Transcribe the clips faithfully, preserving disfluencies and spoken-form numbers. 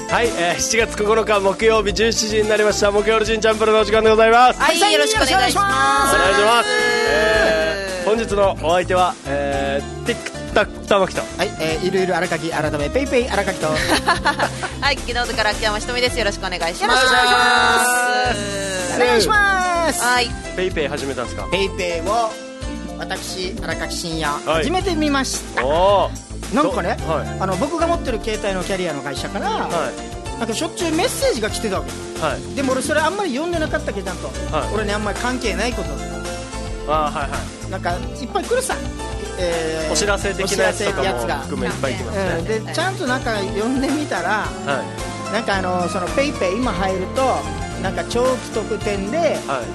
はい、えー、しちがつここのか木曜日じゅうしちじになりました。木曜日チャンプルのお時間でございます。 はい、よろしくお願いします。 お願いします。えー、本日のお相手は、えー、ティックタック玉木と、 はい、えー、いるいる荒垣改めペイペイ荒垣とはい、昨日から秋山ひとみです。よろしくお願いします。 よろしくお願いしますお願いします。 はい、 ペイペイ始めたんですか？ ペイペイを私荒垣真也、 はい、 初めて見ました。 おなんかね、 はい、 あの僕が持ってる携帯のキャリアの会社から、はい、なんかしょっちゅうメッセージが来てたわけ、はい、でも俺それあんまり読んでなかったけどちゃんと、はい、俺ねあんまり関係ないことあ、はいはい、なんかいっぱい来るさ、 えー、お知らせ的なやつとかも含めいっぱい来ますね、 うん、でちゃんとなんか読んでみたら、はい、なんかあのそのペイペイ今入るとなんか長期特典で、はい、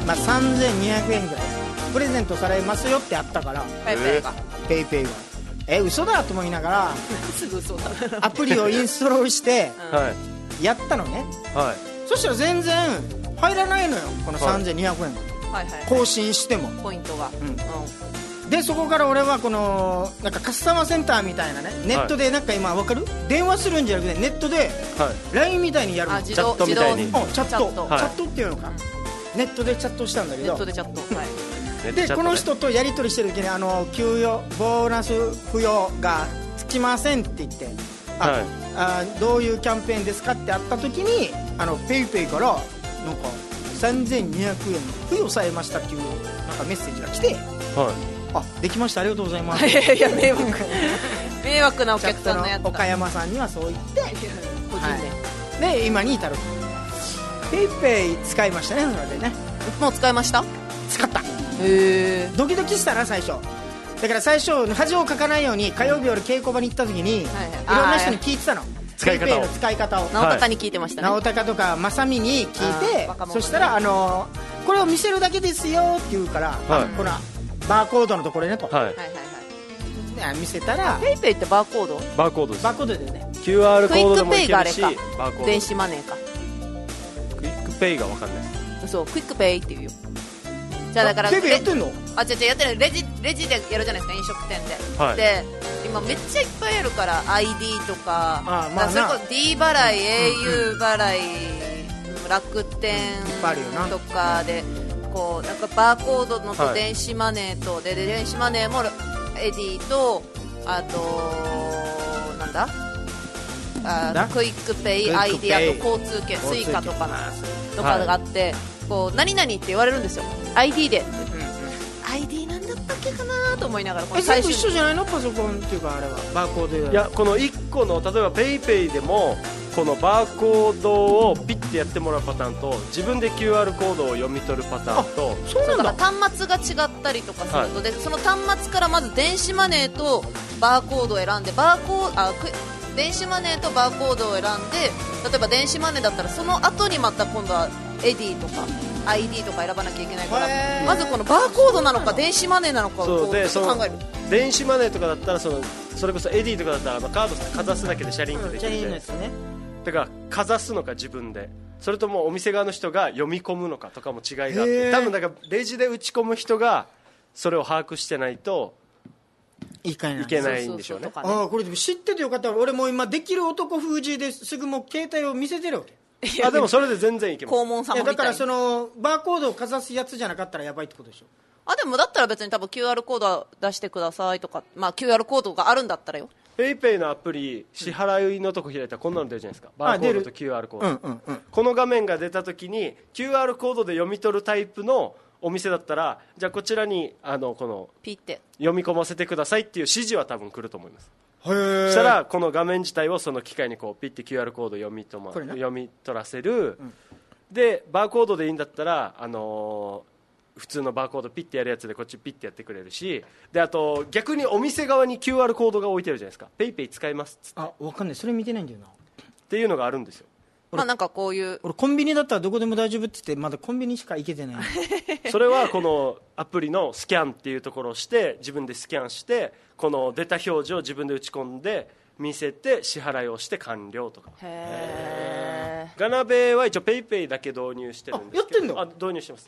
まあ、さんぜんにひゃくえんぐらいプレゼントされますよってあったから、 ペイペイがペイペイがえ嘘だと思いながらすぐ嘘だアプリをインストールしてやったのね、はい、そしたら全然入らないのよこのさんぜんにひゃくえんが、はいはいはい、更新してもポイントが、うんうん、でそこから俺はこのなんかカスタマーセンターみたいなねネットでなんか今分かる電話するんじゃなくてネットで ライン みたいにやるの、 チャットみたいに、 うん、チャットチャット、はい、チャットっていうのか、うん、ネットでチャットしたんだけどネットでチャット、はいでこの人とやり取りしてる時にあの給与ボーナス付与がつきませんって言ってあ、はい、あどういうキャンペーンですかってあった時にあのペイペイからなんかさんぜんにひゃくえん付与されましたっていうなんかメッセージが来て、はい、あできましたありがとうございますいやいや迷惑迷惑なお客さんのやつだ岡山さんにはそう言って個人で、はい、で今に至るペイペイ使いましたねそれでねもう使いました使ったへドキドキしたな最初だから最初恥をかかないように火曜日夜稽古場に行った時に、はいはい、いろんな人に聞いてたの使い方をペイペイの使い方を直高に聞いてましたね直高とかまさみに聞いて、ね、そしたらあのこれを見せるだけですよって言うから、はい、このバーコードのところねと、はいはいはいはい、見せたらペイペイってバーコードバーコードですバーコードだよねキューアール コードでもいけるしクイックペイがあれかバーコード電子マネーかクイックペイが分かんないそうクイックペイって言うよじゃあだからペイペイやってんのあ、違う違うやってないレジ、レジでやるじゃないですか飲食店で、はい、で今めっちゃいっぱいあるから アイディー とか、ああ、まあ、それこそ D 払い、うん、エーユー 払い、うん、楽天とかでこうなんかバーコードのと電子マネーと、はい、でで電子マネーもエディとあとなんだあクイックペイ、アイディアと交通券スイカとかのとかがあって、はい、こう何々って言われるんですよ アイディー で、うんうん、アイディー なんだったっけかなと思いながらこれ最初一緒じゃないのパソコンっていうかあれはバーコードいやこのいっこの例えば PayPay でもこのバーコードをピッてやってもらうパターンと自分で キューアール コードを読み取るパターンとそうなんだ端末が違ったりとかすると、はい、でその端末からまず電子マネーとバーコードを選んでバーコーあ電子マネーとバーコードを選んで例えば電子マネーだったらその後にまた今度はエディとか アイディー とか選ばなきゃいけないからまずこのバーコードなのか電子マネーなのかをこうちょっと考える電子マネーとかだったらそのそれこそエディとかだったらまあカードかざすだけでシャリンクできるじゃないですか、うんね、だからかざすのか自分でそれともお店側の人が読み込むのかとかも違いがあって多分だからレジで打ち込む人がそれを把握してないといけないんでしょうね。 ああこれ知っててよかった俺も今できる男風じですぐもう携帯を見せてるわけあでもそれで全然いけます黄門様みたいだからそのバーコードをかざすやつじゃなかったらやばいってことでしょあでもだったら別に多分 キューアール コード出してくださいとか、まあ、キューアール コードがあるんだったらよペイペイのアプリ支払いのとこ開いたらこんなの出るじゃないですかバーコードと キューアール コード、うんうんうん、この画面が出た時に キューアール コードで読み取るタイプのお店だったらじゃあこちらにあのこのピッて読み込ませてくださいっていう指示は多分来ると思いますへーそしたらこの画面自体をその機械にこうピッて キューアール コード読みと、ま、読み取らせる、うん、でバーコードでいいんだったら、あのー、普通のバーコードピッてやるやつでこっちピッてやってくれるしであと逆にお店側に キューアール コードが置いてるじゃないですかペイペイ使いますっつってあ分かんないそれ見てないんだよなっていうのがあるんですよまあなんかこういう俺コンビニだったらどこでも大丈夫って言ってまだコンビニしか行けてないそれはこのアプリのスキャンっていうところをして自分でスキャンしてこの出た表示を自分で打ち込んで見せて支払いをして完了とかへーガナベは一応ペイペイだけ導入してるんですけどあやってんのあ導入してます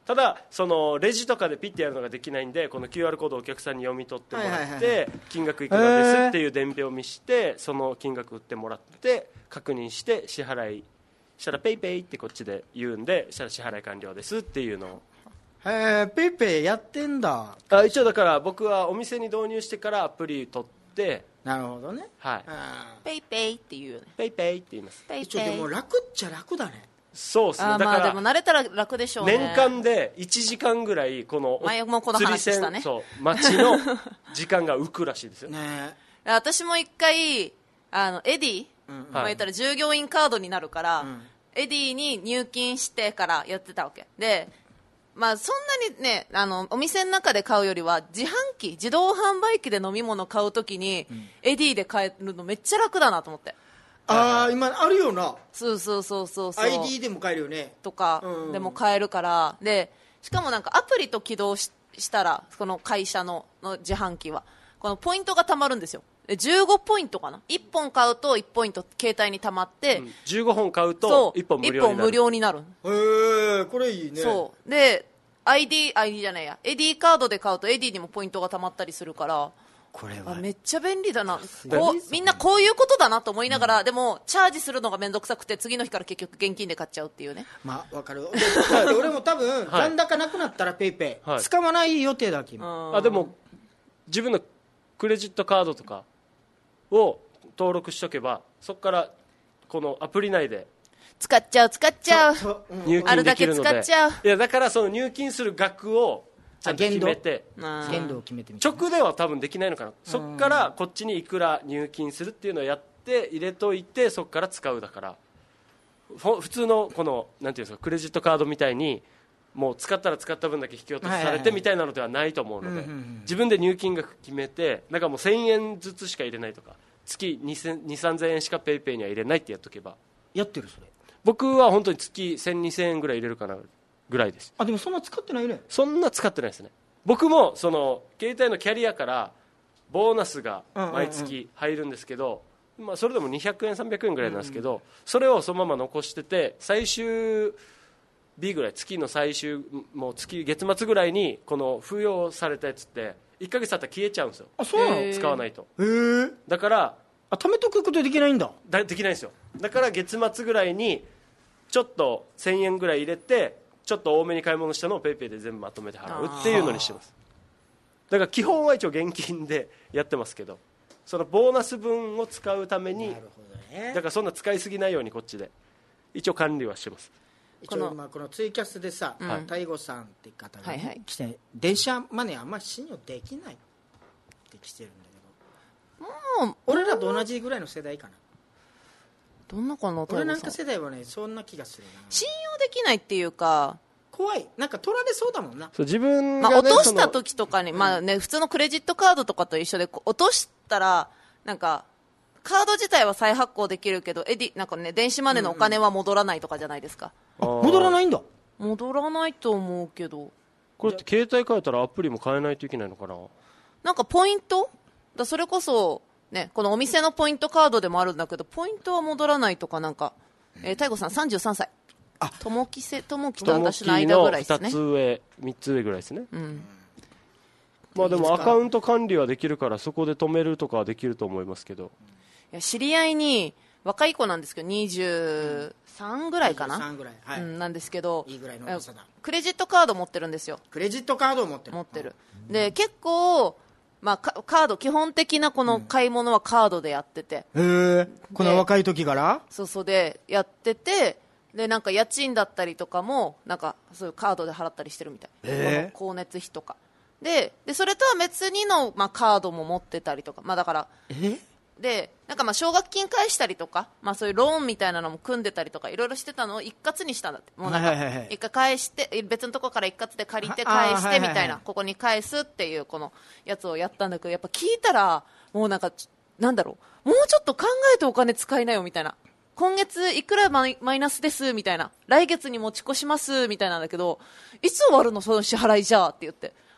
ただそのレジとかでピッてやるのができないんで、この キューアール コードをお客さんに読み取ってもらって、はいはいはい、金額いくらですっていう伝票を見して、その金額売ってもらって確認して支払いしたらペイペイってこっちで言うんで、したら支払い完了ですっていうのを。 へえ、ペイペイやってんだ。 あ、一応だから僕はお店に導入してからアプリ取って。 なるほどね。 はい。 ペイペイって言うよね。 ペイペイって言います。 ペイペイ。 一応でも楽っちゃ楽だね。 そうですね。 だから、まあでも慣れたら楽でしょうね。 年間でいちじかんぐらいこの前もこの話したね。 そう待ちの時間が浮くらしいですよ。 ね。 私も一回あのエディ、うん、まあ言ったら従業員カードになるから、うん、エディに入金してからやってたわけで。まあ、そんなにね、あのお店の中で買うよりは自販機、自動販売機で飲み物買うときに、うん、エディで買えるのめっちゃ楽だなと思って。 ああ、今あるよな。 そうそうそうそうそう。 アイディー でも買えるよね。 とかでも買えるから、うん、でしかもなんかアプリと起動 し, したらこの会社 の, の自販機はこのポイントがたまるんですよ。でじゅうごポイントかな。いっぽん買うといちポイント携帯にたまって、うん、 じゅうごほん買うといっぽん無料になる。いっぽん無料になる。 へえ、これいいね。 そうで アイディー、アイディー じゃないや、エディカードで買うとエディにもポイントがたまったりするから、これはめっちゃ便利だな。こうみんなこういうことだなと思いながら、うん、でもチャージするのが面倒くさくて次の日から結局現金で買っちゃうっていうね。 まあわかる。俺も多分残高なくなったらペイペイ、はい、使わない予定だけど。 あ、でも自分のクレジットカードとかを登録しとけば、そこからこのアプリ内で使っちゃう使っちゃう、 入金できるので、 あるだけ使っちゃう。 いやだからその入金する額をちゃんと決めて、 限度を決めてみて、 直では多分できないのかな。そこからこっちにいくら入金するっていうのをやって入れといて、そこから使う。だから普通のこのなんていうんですか、クレジットカードみたいにもう使ったら使った分だけ引き落としされてみたいなのではないと思うので、自分で入金額決めて、なんかもうせんえんずつしか入れないとか、月にせん、さんぜんえんしかペイペイには入れないってやっとけば。 やってるそれ。 僕は本当に月せん、にせんえんぐらい入れるかなぐらいです。 あ、でもそんな使ってないね。 そんな使ってないですね。僕もその携帯のキャリアからボーナスが毎月入るんですけど、うんうんうん、まあ、それでもにひゃくえんさんびゃくえんぐらいなんですけど、うんうん、それをそのまま残してて、最終日ぐらい、月の最終、もう月月末ぐらいにこの付与されたやつっていっかげつ経ったら消えちゃうんですよ。 あ、そうなの。 使わないと。 へー。 だからあ、貯めとくことできないんだ。 だできないんですよ。だから月末ぐらいにちょっとせんえんぐらい入れて、ちょっと多めに買い物したのをペイペイで全部まとめて払うっていうのにしてます。だから基本は一応現金でやってますけど、そのボーナス分を使うために、なるほどね、だからそんな使いすぎないようにこっちで一応管理はしてます。 一応今このツイキャスでさ、大悟さんって方が、ね、来て、電車マネーあんまり信用できないって来てるんだけど、もう俺らと同じぐらいの世代かな。 どんなかな。 俺なんか世代はね、そんな気がするな。 信用できないっていうか、 怖い。なんか取られそうだもんな。 そう、自分が、ね、 まあ、落とした時とかに、まあね、普通のクレジットカードとかと一緒で、落としたらなんかカード自体は再発行できるけど、エディなんかね、電子マネーのお金は戻らないとかじゃないですか。 うんうん、戻らないんだ。 戻らないと思うけど、 これって携帯変えたらアプリも変えないといけないのかな。なんかポイントだ、それこそね、このお店のポイントカードでもあるんだけど、ポイントは戻らないとか、なんか、えー、太吾さんさんじゅうさんさい、あ、友樹せ友樹と私の間ぐらいですね。 ふたつ上、みっつ上ぐらいですね。うん、まあでもアカウント管理はできるから、そこで止めるとかはできると思いますけど。 いや、知り合いに若い子なんですけど、にじゅうさんぐらいかな、 にじゅうさんぐらい、はい、 うん、なんですけど、 いいぐらいの大さだ。 クレジットカード持ってるんですよ。 クレジットカードを持ってる持ってる、うん、で結構、まあ、カード、基本的なこの買い物はカードでやってて、 うん、へえ、この若い時からそうそうでやってて、でなんか家賃だったりとかもなんかそういうカードで払ったりしてるみたい、 えー、 光熱費とか で, でそれとは別にの、まあ、カードも持ってたりとか、まあ、だからえでなんかまあ奨学金返したりとか、まあ、そういうローンみたいなのも組んでたりとかいろいろしてたのを一括にしたんだって。もうなんか一回返して別のところから一括で借りて返してみたいな、ここに返すっていうこのやつをやったんだけど、やっぱ聞いたらもうなんかなんだろう、もうちょっと考えてお金使いなよみたいな、今月いくらマイナスですみたいな、来月に持ち越しますみたいなんだけど、いつ終わるのその支払いじゃあって言って、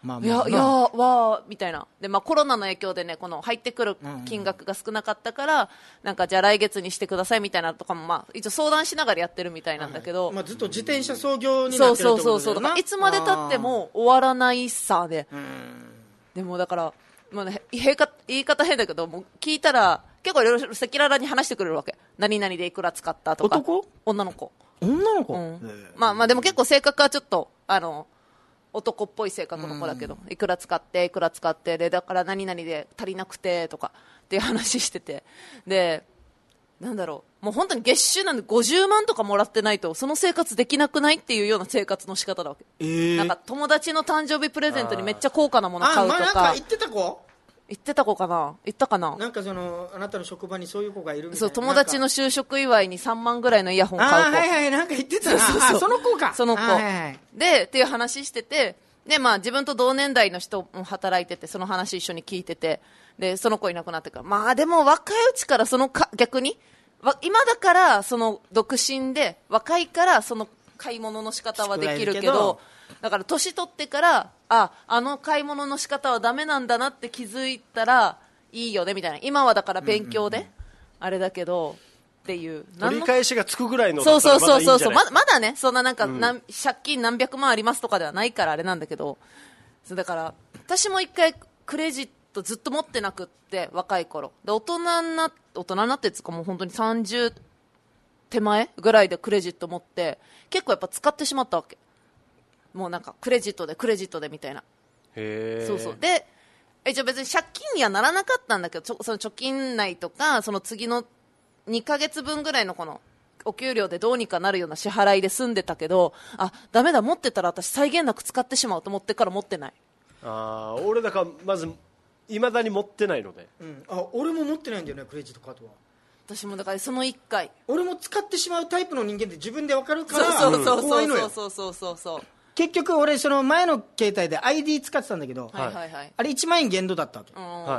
まあまあ、 いやいやわーみたいなで、まあ、コロナの影響でねこの入ってくる金額が少なかったから、うんうん、なんかじゃあ来月にしてくださいみたいなとかも、まあ、一応相談しながらやってるみたいなんだけど、 はい、まあ、ずっと自転車操業になってるってことだよな。そうそうそうそう、だからいつまで経っても終わらないさで、うん、でもだから、まあね、言い方変だけどもう聞いたら結構いろいろ赤裸々に話してくれるわけ。何々でいくら使ったとか。 男？ 女の子。 女の子、うん、 まあまあでも結構性格はちょっとあの男っぽい性格の子だけど、いくら使っていくら使ってでだから何々で足りなくてとかっていう話してて、でなんだろう、もう本当に月収なんでごじゅうまんとかもらってないとその生活できなくないっていうような生活の仕方だわけ、えー、なんか友達の誕生日プレゼントにめっちゃ高価なもの買うとか。あ、まあ、なんか言ってた子言ってた子かな、言ったかな。 なんかそのあなたの職場にそういう子がいるみたいな。 そう、友達の就職祝いにさんまんぐらいのイヤホン買う子。あ、 はいはい、なんか言ってたな。そうそうそう、その子か。 その子、はいはい、でっていう話してて、でまあ自分と同年代の人も働いててその話一緒に聞いてて、でその子いなくなってから、まあでも若いうちからそのか逆に今だからその独身で若いからその買い物の仕方はできるけど、だから年取ってからああの買い物の仕方はダメなんだなって気づいたらいいよねみたいな。今はだから勉強で、うんうんうん、あれだけどっていう取り返しがつくぐらいのだったらまだいいんじゃない。そうそうそうそう、ま、 まだねそんななんか、うん、借金何百万ありますとかではないからあれなんだけど、だから私も一回クレジットずっと持ってなくって若い頃で大人にな大人になってつかもう本当にさんじゅう手前ぐらいでクレジット持って結構やっぱ使ってしまったわけ。もうなんかクレジットでクレジットでみたいな。 へー。 そうそうで一応別に借金にはならなかったんだけど、ちょその貯金内とかその次のにかげつぶんぐらいのこのお給料でどうにかなるような支払いで済んでたけど、あダメだ持ってたら私際限なく使ってしまうと思ってから持ってない。 ああ、俺だからまずいまだに持ってないので、 うん、あ俺も持ってないんだよねクレジットカードは。 私もだからそのいっかい俺も使ってしまうタイプの人間って自分で分かるからそうそうそうそうそうそうそうそう。 結局俺その前の携帯で アイディー 使ってたんだけど、 はいはいはい、 あれいちまんえん限度だったわけ、はい、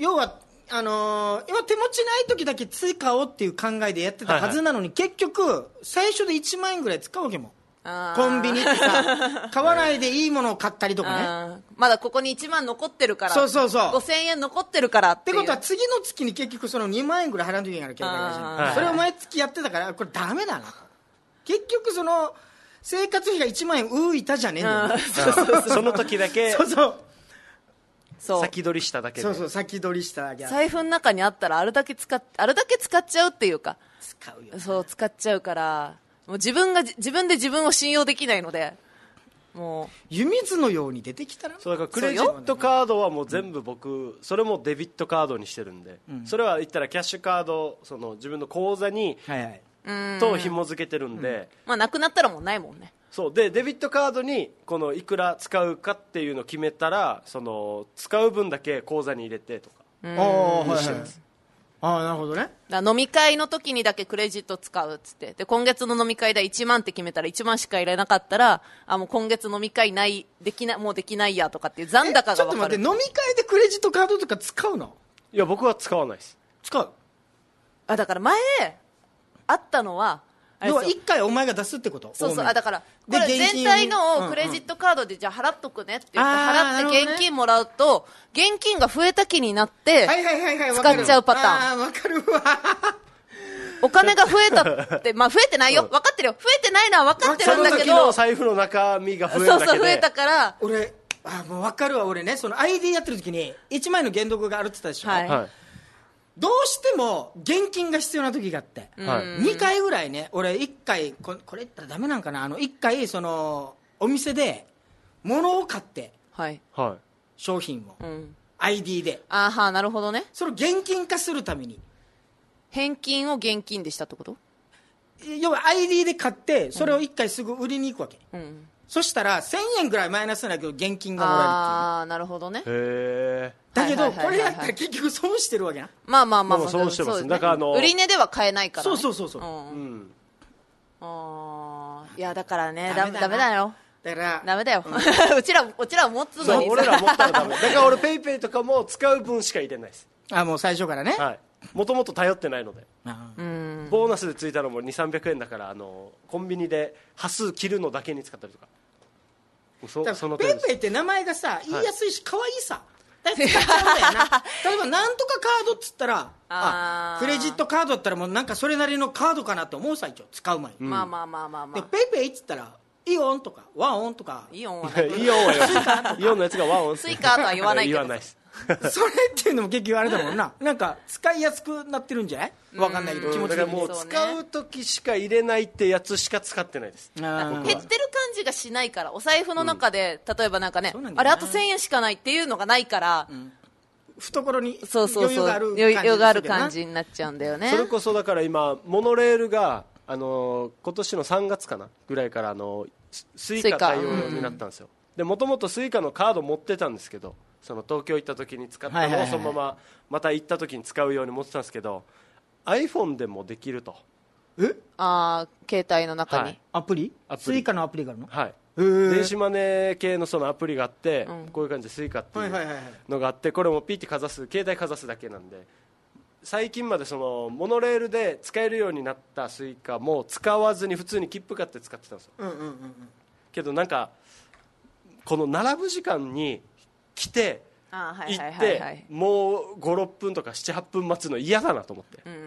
要はあのー、今手持ちない時だけ使おうっていう考えでやってたはずなのに、はいはい、結局最初でいちまんえんぐらい使うわけも。コンビニってさ買わないでいいものを買ったりとかねまだここにいちまん残ってるから、 そうそうそうごせんえん残ってるからっていう。 ってことは次の月に結局そのにまんえんぐらい払わなきゃいけないからそれを毎月やってたからこれダメだな。結局その生活費がいちまんえん浮いたじゃねえんだよ、ね、 そうそうそうその時だけそうそうそう先取りしただけで。 そうそう先取りしただけ。 財布の中にあったらあるだけ使っあるだけ使っちゃうっていうか使うよ。 そう使っちゃうからもう自分が自分で自分を信用できないので、もう湯水のように出てきたら。 そうだからクレジットカードはもう全部僕それもデビットカードにしてるんで、うん、それは言ったらキャッシュカードその自分の口座に、はいはいと紐付けてるんで、 うんまあ、なくなったらもうないもんね。 そうでデビットカードにこのいくら使うかっていうのを決めたらその使う分だけ口座に入れてとかにしてます。 ああなるほどね。 だ飲み会の時にだけクレジット使うっつってで今月の飲み会でいちまんって決めたらいちまんしか入れなかったらあもう今月飲み会ないできなもうできないやとかっていう残高が分かる。ちょっと待って飲み会でクレジットカードとか使うの？ いや僕は使わないです。 使うあだから前あったのは要はいっかいお前が出すってこと？ そうそうあだからこれ全体のクレジットカードでじゃあ払っとくねって言って払って現金もらうと現金が増えた気になって使っちゃうパターン。 あ分かるわお金が増えたってまあ増えてないよ分かってるよ増えてないのは分かってるんだけどその時の財布の中身が増えるだけでそうそう増えたから俺あもう分かるわ。俺ねその アイディー やってる時にいちまんえんの限度があるって言ったでしょ、はいはいどうしても現金が必要な時があって、はい、にかいぐらいね俺いっかいこれ言ったらダメなんかなあのいっかいそのお店で物を買って、はい、商品を、うん、アイディー であはなるほどね。 それを現金化するために返金を現金でしたってこと？ 要は アイディー で買ってそれをいっかいすぐ売りに行くわけ、うん、そしたらせんえんぐらいマイナスなんだけど現金がもらえるっていう。 ああなるほどね。 へーだけどこれやったら結局損してるわけな。 まあまあまあ、まあ、 損してます、ね、だからあの売り値では買えないから、ね、 そうそうそうそう、 うんうん、 あいやだからねダメだダメだよだからダメだよ、うん、うちらうちら持つのにそう俺ら持ったらダメだから俺ペイペイとかも使う分しか入れないです。 あもう最初からねはいもともと頼ってないのでうんボーナスでついたのもにせんさんびゃくえんだからあのコンビニで端数切るのだけに使ったりとかそだからペイペイって名前がさ言いやすいし可愛いさ、だから使っちゃうんだよな例えばなんとかカードっつったらあクレジットカードだったらもうなんかそれなりのカードかなと思うさ一応使う前に、 うん、まあまあまあまあまあペイペイっつったらイオンとかワンオンとかイオンはイオンはイオンのやつがワンオンスイカとは言わないけど言わないですそれっていうのも結局あれだもんななんか使いやすくなってるんじゃないわかんないけど気持ちだからもう使う時しか入れないってやつしか使ってないです。 減ってる感じがしないからお財布の中で、うん、例えばなんかねあれあとせんえんしかないっていうのがないから、うん、 懐に余裕がある余裕がある感じになっちゃうんだよね。 それこそだから今モノレールがあの今年のさんがつかなぐらいからあのスイカ対応になったんですよ。でもともとスイカのカード持ってたんですけどその東京行った時に使ったのをそのまままた行った時に使うように持ってたんですけど iPhone でもできると。 えあ携帯の中に、はい、 アプリスイカのアプリがあるの。 はい電子マネー系のそのアプリがあって、うん、こういう感じでスイカっていうのがあってこれもピッてかざす携帯かざすだけなんで最近までそのモノレールで使えるようになったスイカも使わずに普通に切符買って使ってたんですよ、うんうんうんうん、けどなんかこの並ぶ時間に来て行ってもうごろっぷんとかななはっぷん待つの嫌だなと思って、うん、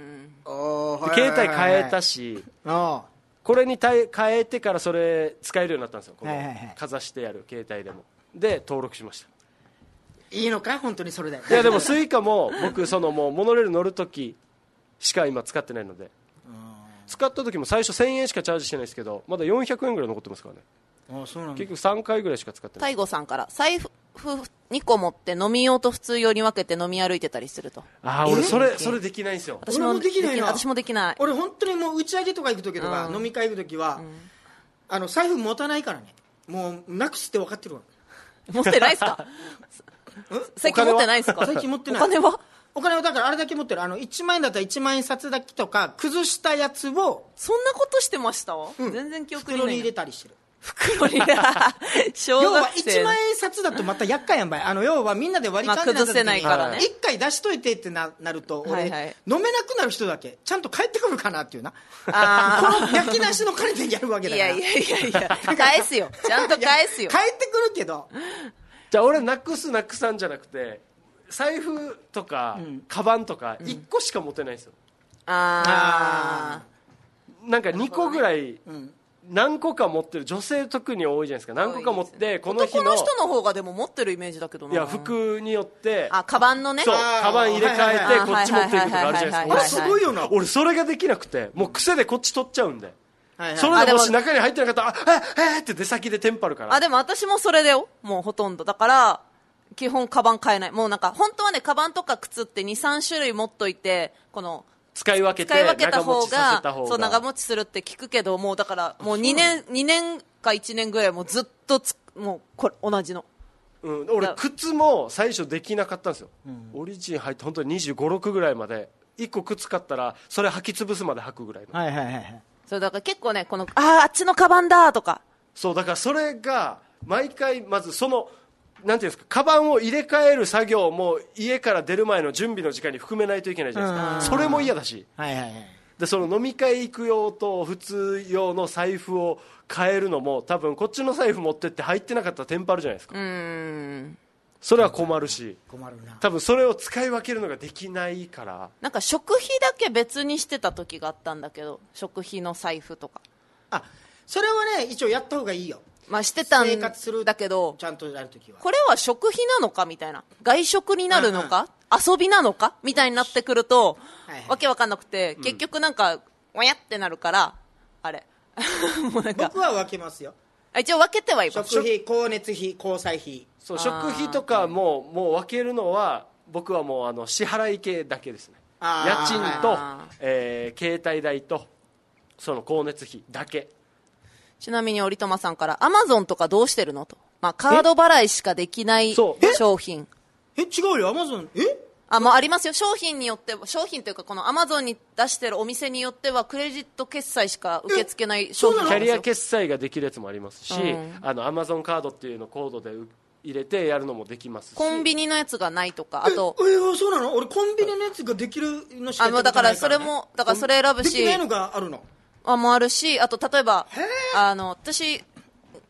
携帯変えたしあこれに変えてからそれ使えるようになったんですよこのかざしてやる携帯でもで登録しました。 いいのか本当にそれで。 いやでもスイカも僕そのもうモノレール乗るときしか今使ってないので使った時も最初せんえんしかチャージしてないですけどまだよんひゃくえんぐらい残ってますからね。ああそうなんだ。結局さんかいぐらいしか使ってない。 大悟さんから財布にこ持って飲み用と普通用に分けて飲み歩いてたりすると。 ああ俺それそれできないんですよ。 私もできないな。 私もできない。 俺本当にもう打ち上げとか行く時とか、うん、飲み会行く時は、うん、あの財布持たないからねもうなくすって分かってるわ。 持ってないですか最近持ってないですか。 最近持ってない。 お金はお金はだからあれだけ持ってるあのいちまんえんだったらいちまんえん札だけとか崩したやつをそんなことしてました、うん、全然記憶にない。 袋に入れたりしてる。 袋に小要はいちまんえん札だとまた厄介やんばい。あの要はみんなで割り勘でなった時にいっかい出しといてって な, なると俺、はいはい、飲めなくなる人だけちゃんと帰ってくるかなっていうなあこの焼き出しの金でやるわけだから。 いやいやいやいや返すよちゃんと返すよ帰ってくるけどじゃあ俺なくすなくさんじゃなくて財布とか、うん、カバンとかいっこしか持てないんですよ、うん、ああなんかにこぐらい、うん何個か持ってる女性特に多いじゃないですか。何個か持ってこの日の男の人の方がでも持ってるイメージだけどな。 いや服によってあカバンのねそうカバン入れ替えてこっち持っていくとかあるじゃないですか。 あれすごいよな。 俺それができなくてもう癖でこっち取っちゃうんで、はいはい、それでもし中に入ってなかったらあええって出先でテンパるから。 あでも私もそれだよもうほとんどだから基本カバン買えない。もうなんか本当はねカバンとか靴って にさん種類持っといてこの使い分けて使い分けた方がそう長持ちするって聞くけどもうだからもうにねんにねんかいちねんぐらいもうずっとつもうこれ同じの、 うん、俺靴も最初できなかったんですよ、うん、オリジン入って本当ににじゅうご、ろくぐらいまでいっこ靴買ったらそれ履き潰すまで履くぐらいの。 はいはいはい。 そうだから結構ねこのあああっちのカバンだとかそうだからそれが毎回まずそのなんていうんですかカバンを入れ替える作業も家から出る前の準備の時間に含めないといけないじゃないですか。それも嫌だし、はいはいはい、でその飲み会行く用と普通用の財布を変えるのも多分こっちの財布持ってって入ってなかったらテンパるじゃないですか。うーんそれは困るし困るな。 多分それを使い分けるのができないからなんか食費だけ別にしてた時があったんだけど食費の財布とかあそれはね一応やった方がいいよ。 まあ、してたんだけどちゃんとやるときはこれは食費なのかみたいな外食になるのか、うんうん、遊びなのかみたいになってくると、はいはい、わけわかんなくて、うん、結局なんかわやってなるからあれもうなんか僕は分けますよ。 一応分けてはいます。 食費光熱費交際費そう食費とかももう分けるのは僕はもうあの支払い系だけですね。家賃と、えー、携帯代とその光熱費だけ。 ちなみに折友さんからアマゾンとかどうしてるのと、まあ、カード払いしかできない商品。 え違うよアマゾンえあ、まあ、ありますよ商品によって商品というかこのアマゾンに出してるお店によってはクレジット決済しか受け付けない商品キャリア決済ができるやつもありますし、うん、あのアマゾンカードっていうのをコードで入れてやるのもできますしコンビニのやつがないとかあとええそうなの俺コンビニのやつができるのしかやったことないから、ね、あだからそれもだからそれ選ぶしできないのがあるのあもあるしあと例えばあの私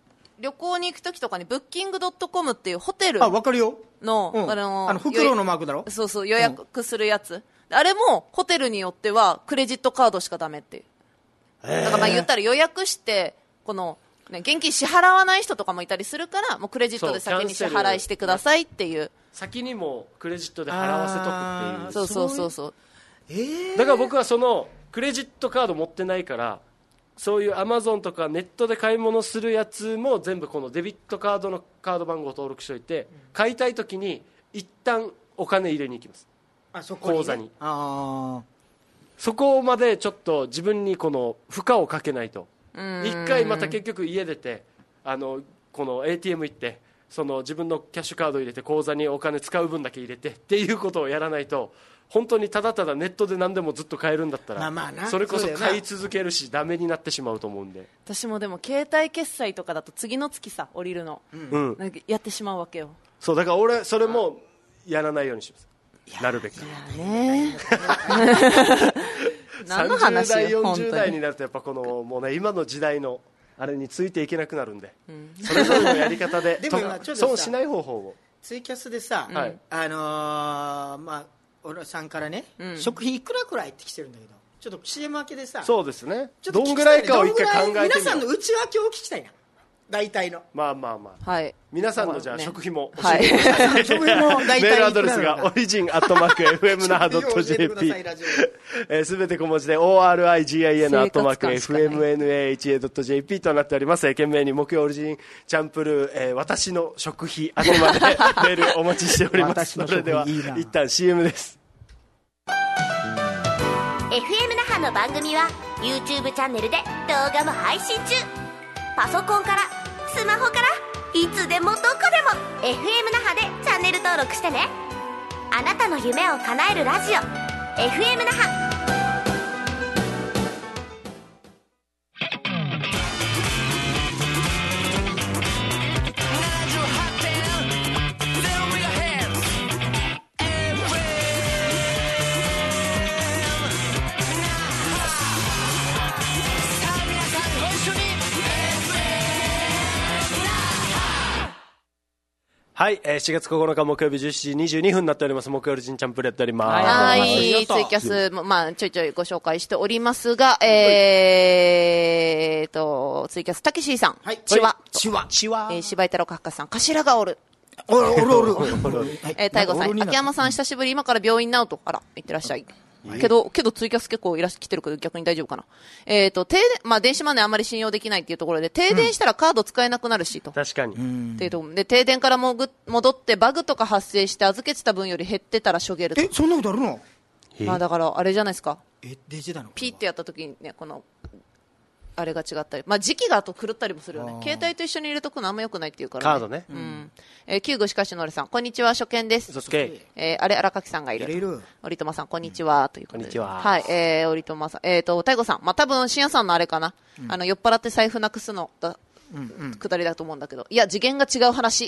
旅行に行くときとかにブッキングドットコムっていうホテルの、 あ、わかるよ。 の、 うん、あのあのフクロウのマークだろ。 そうそう、予約するやつ、うん、あれもホテルによってはクレジットカードしかダメっていう。だからまあ言ったら予約してこの、ね、現金支払わない人とかもいたりするからもうクレジットで先に支払いしてくださいっていう。 先にもクレジットで払わせとくっていう。 そうそうそうそう。 えー、 だから僕はそのクレジットカード持ってないからそういうアマゾンとかネットで買い物するやつも全部このデビットカードのカード番号を登録しておいて、買いたいときに一旦お金入れに行きます。 あ、そこにね、 口座に。 あ、 そこまでちょっと自分にこの負荷をかけないと。一回また結局家出てあのこの エーティーエム 行ってその自分のキャッシュカード入れて口座にお金使う分だけ入れてっていうことをやらないと、本当にただただネットで何でもずっと買えるんだったら、まあまあそれこそ買い続けるしダメになってしまうと思うんで。 私もでも携帯決済とかだと次の月さ降りるの、うん、なんかやってしまうわけよ。 そうだから俺それもやらないようにします。なるべく。いやね何の話よ。さんじゅうだいよんじゅうだいになるとやっぱこのもうね今の時代のあれについていけなくなるんで、うん、それぞれのやり方ででも今ちょっと損しない方法をツイキャスでさ、うん、あのー、まあ俺さんからね、うん、食費いくらくらいって来てるんだけど、ちょっと シーエム 明けでさ、 そうですね、どんぐらいかを一回考えてみよう。 皆さんの内訳を聞きたいな、大体の。 まあまあまあ、 はい、 皆さんのじゃあ食費も教えてください、 はい、食費も大体メールアドレスがオリジンアットマーク エフエムナハドットジェーピー すべて小文字で オーアールアイジーアイエヌ アットマーク エフエムエヌエーエイチエードットジェーピー となっております。懸命に木曜オリジンチャンプルー、えー、私の食費あくまでメールお待ちしておりますそれでは一旦 シーエム です。 エフエム 那覇の番組は YouTube チャンネルで動画も配信中。パソコンからスマホからいつでもどこでも エフエム 那覇でチャンネル登録してね。あなたの夢を叶えるラジオ エフエム 那覇。 はい、えー、しちがつここのか木曜日じゅうしちじにじゅうにふんになっております。木曜日チャンプルやっております。 はい、ツイキャスも、まあ、ちょいちょいご紹介しておりますが、えーと、ツイキャス、たけしーさん、 はい、 ちわ、 ちわ、 ちわ、えー、柴井太郎かっかさん、頭がおる。 おるおるおる。 えー、太鼓さん、秋山さん、久しぶり、今から病院なうと、あら、いってらっしゃい。けど、けどツイキャス結構いらし来てるけど逆に大丈夫かな。えっと、停電、まあ電子マネーあんまり信用できないっていうところで、停電したらカード使えなくなるし、と。 確かに。 っていうところで、停電からもぐ戻ってバグとか発生して預けてた分より減ってたらしょげると。 え、そんなことあるの？ まあだから、あれじゃないですか。 え、デジなの？ ピーってやった時にね、この、あれが違ったり、まあ時期があと狂ったりもするよね。携帯と一緒に入れとくのあんま良くないっていうから、ね。 カードね。 うん。えー、キューグしかしのりさん、こんにちは、初見です。えー、あれ、荒垣さんがいる。 いる。 折友さん、こんにちは、ということで。 こんにちは。 はい、えー、折友さん、えーと、太鼓さん、まあ多分、深夜さんのあれかな。うん、あの、酔っ払って財布なくすのだ、うんうん、くだりだと思うんだけど、いや、次元が違う話。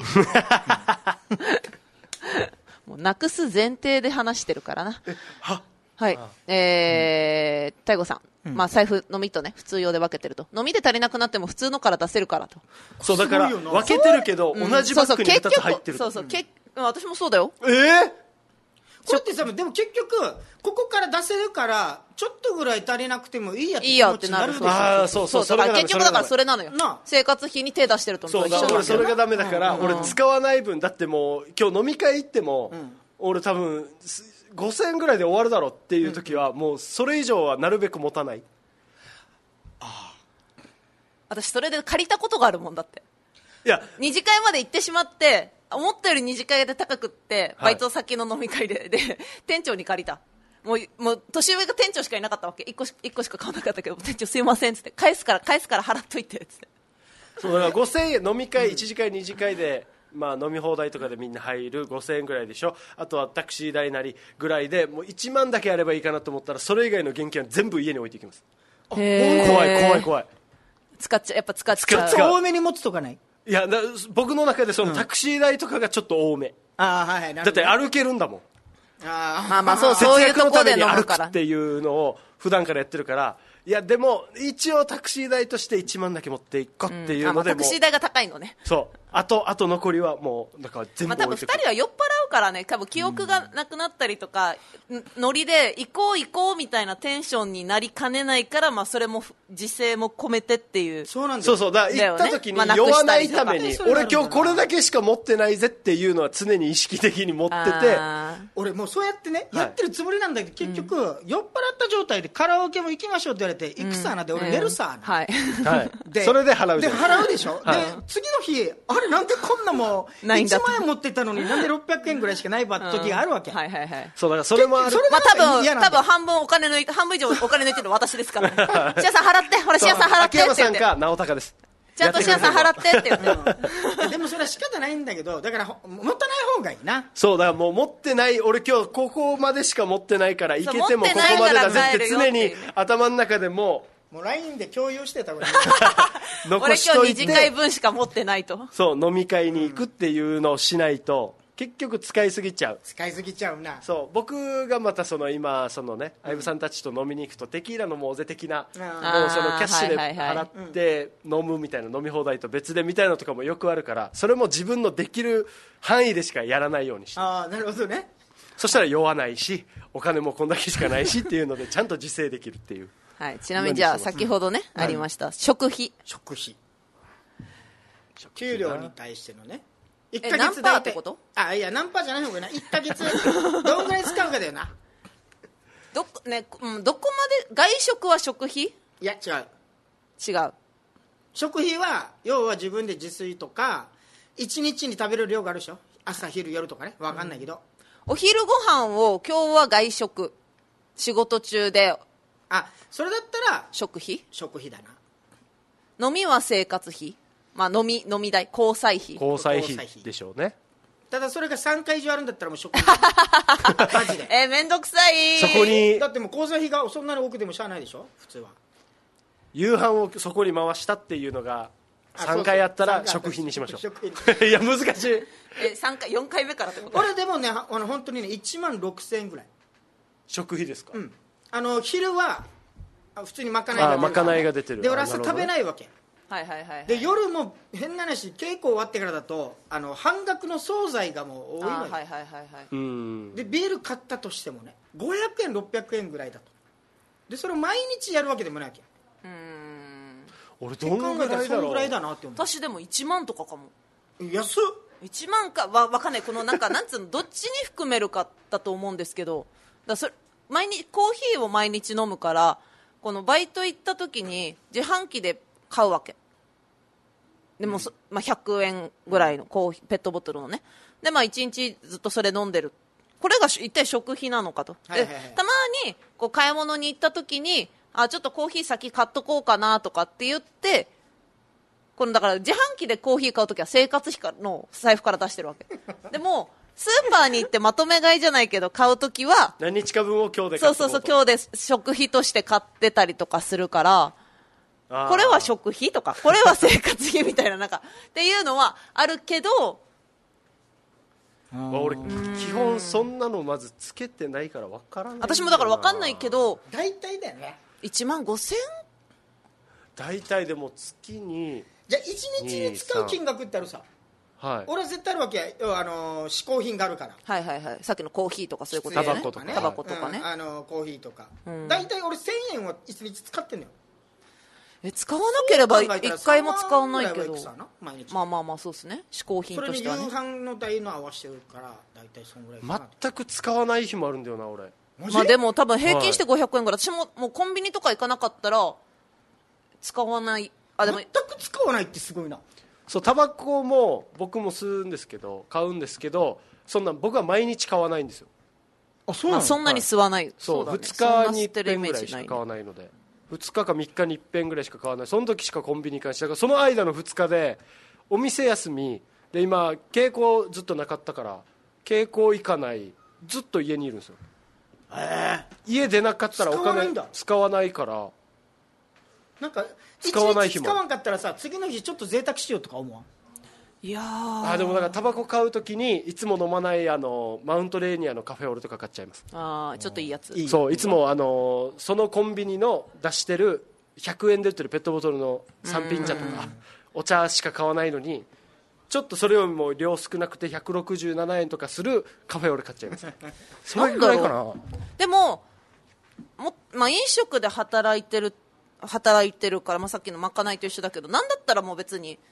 もう、なくす前提で話してるからな。 ははい。えー、太鼓さん。まあ財布飲みとね普通用で分けてると、飲みで足りなくなっても普通のから出せるからと。 そうだから分けてるけど同じバッグにふたつ入ってる。 そうそう結局私もそうだよ。 えー、 これってさ、でも結局ここから出せるからちょっとぐらい足りなくてもいいやって気持ちになるでしょ。 ああそうそう、 そうだから結局だからそれなのよ。生活費に手出してると思う。 そうだから俺それがダメだから、俺使わない分だってもう今日飲み会行っても、俺多分ごせんえんぐらいで終わるだろうっていう時は、もうそれ以上はなるべく持たない。 ああ、私それで借りたことがあるもんだって。 いや二次会まで行ってしまって思ったより二次会で高くってバイト先の飲み会で、はい、で店長に借りた。もうもう年上が店長しかいなかったわけ。いっこしいっこしか買わなかったけど、店長すいませんっつって、返すから返すから払っといてっつって。 そうだからごせんえん飲み会、いち次会に次会で、まあ、飲み放題とかでみんな入るごせんえんぐらいでしょ。あとはタクシー代なりぐらいでもういちまんだけあればいいかなと思ったら、それ以外の現金は全部家に置いていきます。 へー、 怖い怖い怖い。 使っちゃやっぱ使っちゃう。 多めに持つとかない？ いやだ僕の中でそのタクシー代とかがちょっと多め、うん、 あ、はい、 だって歩けるんだもん。 あまあまあそうそういうところで飲むからっていうのを普段からやってるから、いやでも一応タクシー代としていちまんだけ持っていこうっていうので、 うん、タクシー代が高いのね。 そうあとあと残りはもうだから全部置いてくる、まあ、多分ふたりは酔っ払うからね、多分記憶がなくなったりとか、うん、ノリで行こう行こうみたいなテンションになりかねないから、まあ、それも自制も込めてっていう。 そうなんだよ。 そうそうだから行った時に酔わないために、俺今日これだけしか持ってないぜっていうのは常に意識的に持ってて、 俺もうそうやってね、はい、やってるつもりなんだけど結局、うん、酔っ払った状態でカラオケも行きましょうって言われて、行くさなで、俺寝るさな、うん、 はい、はい、でそれで払うじゃん。 で払うでしょ、はい、で次の日あれなんでこんなもういちまんえん持ってたのになんでろっぴゃくえんぐらいしかないばって時があるわけ、うん、はいはいはい。 そうだからそれもある。 まあ多分多分半分お金抜いて半分以上お金抜いてるの私ですからね。シアさん払って、ほらシアさん払ってって言って。秋山さんか直高です。ちゃんとシアさん払ってって言ってでもそれは仕方ないんだけど、だから持たない方がいいな。 そうだからもう持ってない、俺今日ここまでしか持ってないから行けてもここまでだぜって常に頭の中でももう ライン で共有してた俺残しといて、 俺今日にじかいぶんしか持ってないと。 そう飲み会に行くっていうのをしないと、結局使いすぎちゃう使いすぎちゃうな。 そう僕がまたその今そのね、うん、相武さんたちと飲みに行くとテキーラのモーゼ的な、うん、もうそのキャッシュで払って飲むみたいな、飲み放題と別でみたいなのとかもよくあるから、それも自分のできる範囲でしかやらないようにして。 ああなるほどね。 そしたら酔わないしお金もこんだけしかないしっていうのでちゃんと自制できるっていう、 はい、ちなみにじゃあ先ほどね、うん、ありました食費。 食費給料に対してのねいっかげつ何パーってこと？ あいや何パーじゃない方がいいな。いっかげつどんぐらい使うかだよな。 ど, ねうん、どこまで外食は食費？いや違う違う。 食費は要は自分で自炊とかいちにちに食べる量があるでしょ。朝昼夜とかね、分かんないけど、 うん、お昼ご飯を今日は外食、仕事中で。 あそれだったら食費？ 食費だな。 飲みは生活費、まあ、飲み飲み代交際費交際費でしょうね。 ただそれがさんかい以上あるんだったらもう食費マジでえー、めんどくさい。 そこにだってもう交際費がそんなに多くてもしゃあないでしょ普通は。 夕飯をそこに回したっていうのがさんかいあったら食費にしましょう。いや難しい。 えさんかいよんかいめからってこと？ 俺でもねあの本当にねいちまんろくせんえんぐらい食費ですか？ うんあの昼は普通にまかないが出る。 まかないが出てる。 で俺朝食べないわけ。 はいはいはいはい、 で夜も変な話稽古終わってからだとあの半額の惣菜がもう多いのよ。 はいはいはいはいうんでビール買ったとしてもねごひゃくえんろっぴゃくえんぐらいだと。でそれを毎日やるわけでもないわけ。 うーん俺どのぐらいだろう。そのぐらいだなって思う。 私でもいちまんとかかも。 安っ。 いちまんかわ分かんない。このなんかなんつうのどっちに含めるかだと思うんですけど、だそれ毎日コーヒーを毎日飲むからこのバイト行った時に自販機で買うわけでも、うんまあ、ひゃくえんぐらいのコーヒーペットボトルのね。でまあいちにちずっとそれ飲んでる。これが一体食費なのかと、はいはいはい、でたまにこう買い物に行った時にあちょっとコーヒー先買っとこうかなとかって言ってこのだから自販機でコーヒー買う時は生活費の財布から出してるわけでもスーパーに行ってまとめ買いじゃないけど買うときは何日か分を今日で買ってそうそうそう今日で食費として買ってたりとかするからこれは食費とかこれは生活費みたいななんかっていうのはあるけど俺基本そんなのまずつけてないから分からない。 私もだから分かんないけど大体だよねいちまんごせん大体でも月にじゃあいちにちに使う金額ってあるさ。はい、俺は絶対あるわけ。要はあの嗜好品があるから。 はいはいはい。さっきのコーヒーとかそういうことね。タバコとかね。タバコとかね。 うん、あのコーヒーとか。大体、うん、俺せんえんはいちにち使ってんのよ。 え使わなければいっかいも使わないけど。 毎日まあまあまあそうですね。嗜好品としてはね。 それに夕飯の代の合わせてるから大体そんぐらいかな。 全く使わない日もあるんだよな俺。 まあでも多分平均してごひゃくえんぐらい。私ももうコンビニとか行かなかったら使わない。あでも全く使わないってすごいな。 そうタバコも僕も吸うんですけど買うんですけどそんな僕は毎日買わないんですよ。 あそうなの、 まあ、そんなに吸わない、はい、 そう、ね、ふつかにいっぺんぐらいしか買わないのでふつかかみっかにいっぺんぐらいしか買わない。その時しかコンビニ行かないしだからその間のふつかでお店休みで今稽古ずっとなかったから稽古行かないずっと家にいるんですよ。 えー、 家出なかったらお金使わないからなんか使わない日も使わんかったらさ次の日ちょっと贅沢しようとか思わん？ いやあでもだからタバコ買うときにいつも飲まないあのマウントレーニアのカフェオレとか買っちゃいます。 あちょっといいやつ。 そういつもあのそのコンビニの出してるひゃくえんで売ってるペットボトルの三品茶とかお茶しか買わないのにちょっとそれよりも量少なくてひゃくろくじゅうななえんとかするカフェオレ買っちゃいますそれぐらいかな。 でもも、まあ、飲食で働いてる働いてるから、まあ、さっきのまかないと一緒だけどなんだったらもう別に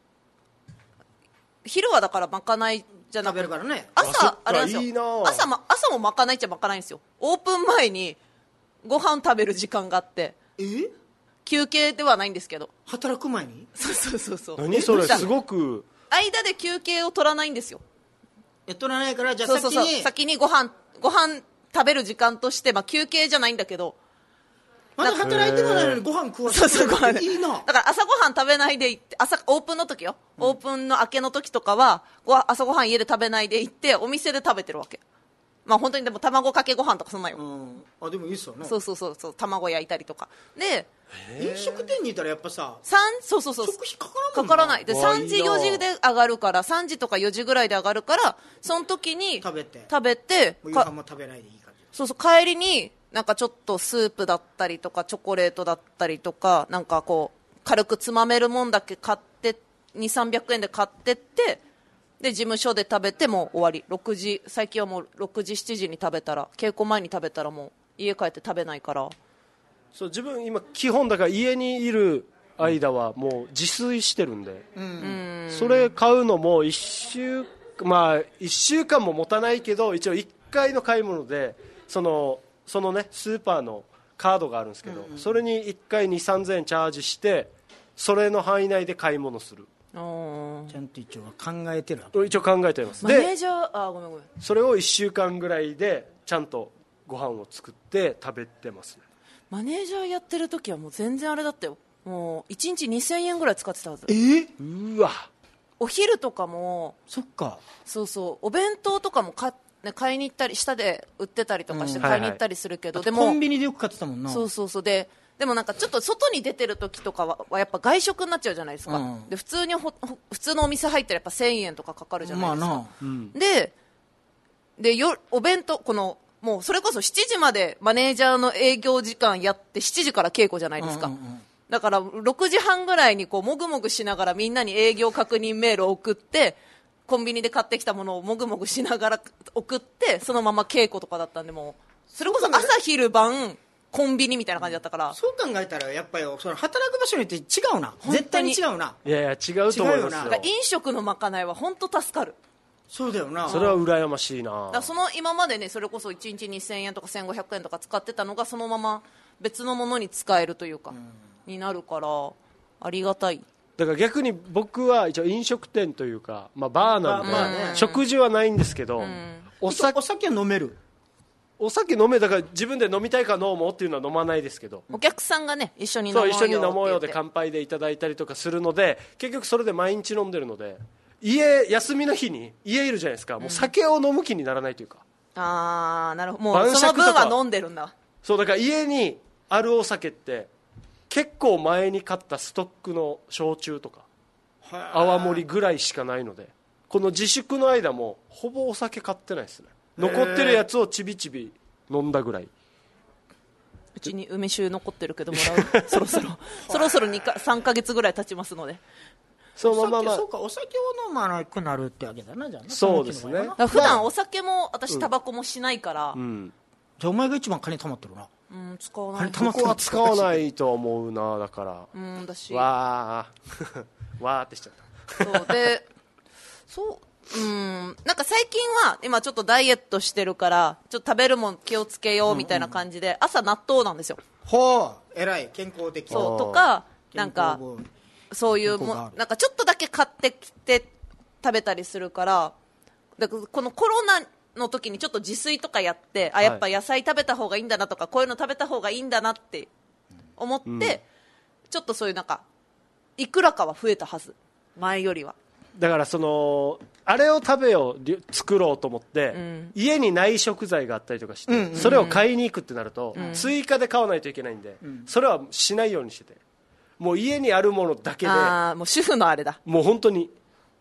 昼はだからまかないじゃなくて食べるからね。 朝あれなんですよ。 いいな朝、ま、朝もまかないっちゃまかないんですよ。オープン前にご飯食べる時間があってえ休憩ではないんですけど働く前にそうそうそうそう何それすごく間で休憩を取らないんですよ。 え取らないからじゃあそうそうそう先に先にご飯ご飯食べる時間として、まあ、休憩じゃないんだけどまだ働いてもないのにご飯食わせてそうそうご飯いいな。 だから朝ごはん食べないで行って朝オープンの時よ、うん、オープンの明けの時とかはご朝ごはん家で食べないで行ってお店で食べてるわけ。まあ本当にでも卵かけご飯とかそんなよ、 うん、あでもいいっすよね。 そうそうそうそう卵焼いたりとかで飲食店にいたらやっぱさそうそうそう食費かからんもんな。 かからないでさんじよじで上がるからさんじとかよじぐらいで上がるからその時に食べて食べて夕飯も食べないでいい感じ。 そうそう帰りになんかちょっとスープだったりとかチョコレートだったりとかなんかこう軽くつまめるもんだけ買ってにせんさんびゃくえんで買ってってで事務所で食べてもう終わり。ろくじ最近はもうろくじしちじに食べたら稽古前に食べたらもう家帰って食べないから。 そう自分今基本だから家にいる間はもう自炊してるんで、うん、それ買うのもいっしゅうまあいっしゅうかんも持たないけど一応いっかいの買い物でそのそのねスーパーのカードがあるんですけど、うんうん、それにいっかいにせんさんぜんえんチャージしてそれの範囲内で買い物する。 ちゃんと一応考えてるわけ。一応考えてます。 マネージャーあごめんごめん。 それをいっしゅうかんぐらいでちゃんとご飯を作って食べてますね。 マネージャーやってる時はもう全然あれだったよ。もういちにちにせんえんぐらい使ってたはず。 えー、 うわお昼とかもそっかそうそうお弁当とかも買ね、買いに行ったり下で売ってたりとかして買いに行ったりするけど、うん、でもコンビニでよく買ってたもんな。 そうそうそうででもなんかちょっと外に出てる時とか は, はやっぱ外食になっちゃうじゃないですか、うん、で普通にほ普通のお店入ったらやっぱせんえんとかかかるじゃないですか、まあなうん、ででよお弁当このもうそれこそしちじまでマネージャーの営業時間やってしちじから稽古じゃないですか、うんうんうん、だからろくじはんぐらいにこうもぐもぐしながらみんなに営業確認メールを送ってコンビニで買ってきたものをもぐもぐしながら送ってそのまま稽古とかだったんでもうそれこそ朝昼晩コンビニみたいな感じだったから。 そう考えたらやっぱりその働く場所によって違うな。絶対に違うな。 いやいや違うと思いますよ。 飲食のまかないは本当助かる。 そうだよな。 それは羨ましいな。 だからその今までねそれこそいちにちにせんえんとかせんごひゃくえんとか使ってたのがそのまま別のものに使えるというか、うん、になるからありがたい。 だから逆に僕は一応飲食店というか、まあ、バーなんで、まあね、食事はないんですけど、うん、 お酒、お酒は飲める。 お酒飲めだから自分で飲みたいか飲もうっていうのは飲まないですけどお客さんがね一緒に飲もうよそう一緒に飲もうよで乾杯でいただいたりとかするので結局それで毎日飲んでるので家休みの日に家いるじゃないですか、うん、もう酒を飲む気にならないというかああなるほどもうその分は飲んでるんだそうだから家にあるお酒って結構前に買ったストックの焼酎とか泡盛ぐらいしかないのでこの自粛の間もほぼお酒買ってないですね残ってるやつをちびちび飲んだぐらい。 うちに梅酒残ってるけどもらうそろそろそろそろにかさんかげつぐらい経ちますのでそう、まあまあ、そうかお酒を飲まなくなるってわけだなじゃあそうですね普段お酒も私タバコもしないから、うんうん、 じゃあお前が一番金貯まってるなうん使わないここは使わないと思うなだからうんだしわーわーってしちゃったそうでそううんなんか最近は今ちょっとダイエットしてるからちょっと食べるもん気をつけようみたいな感じで、うんうん、朝納豆なんですよほう偉い健康的そうとかなんかそういうもなんかちょっとだけ買ってきて食べたりするからだからこのコロナの時にちょっと自炊とかやってあやっぱ野菜食べた方がいいんだなとかこういうの食べた方がいいんだなって思って、うん、ちょっとそういうなんかいくらかは増えたはず前よりはだからそのあれを食べよう作ろうと思って、うん、家にない食材があったりとかして、うんうんうん、それを買いに行くってなると、うん、追加で買わないといけないんで、うん、それはしないようにしててもう家にあるものだけであもう主婦のあれだもう本当に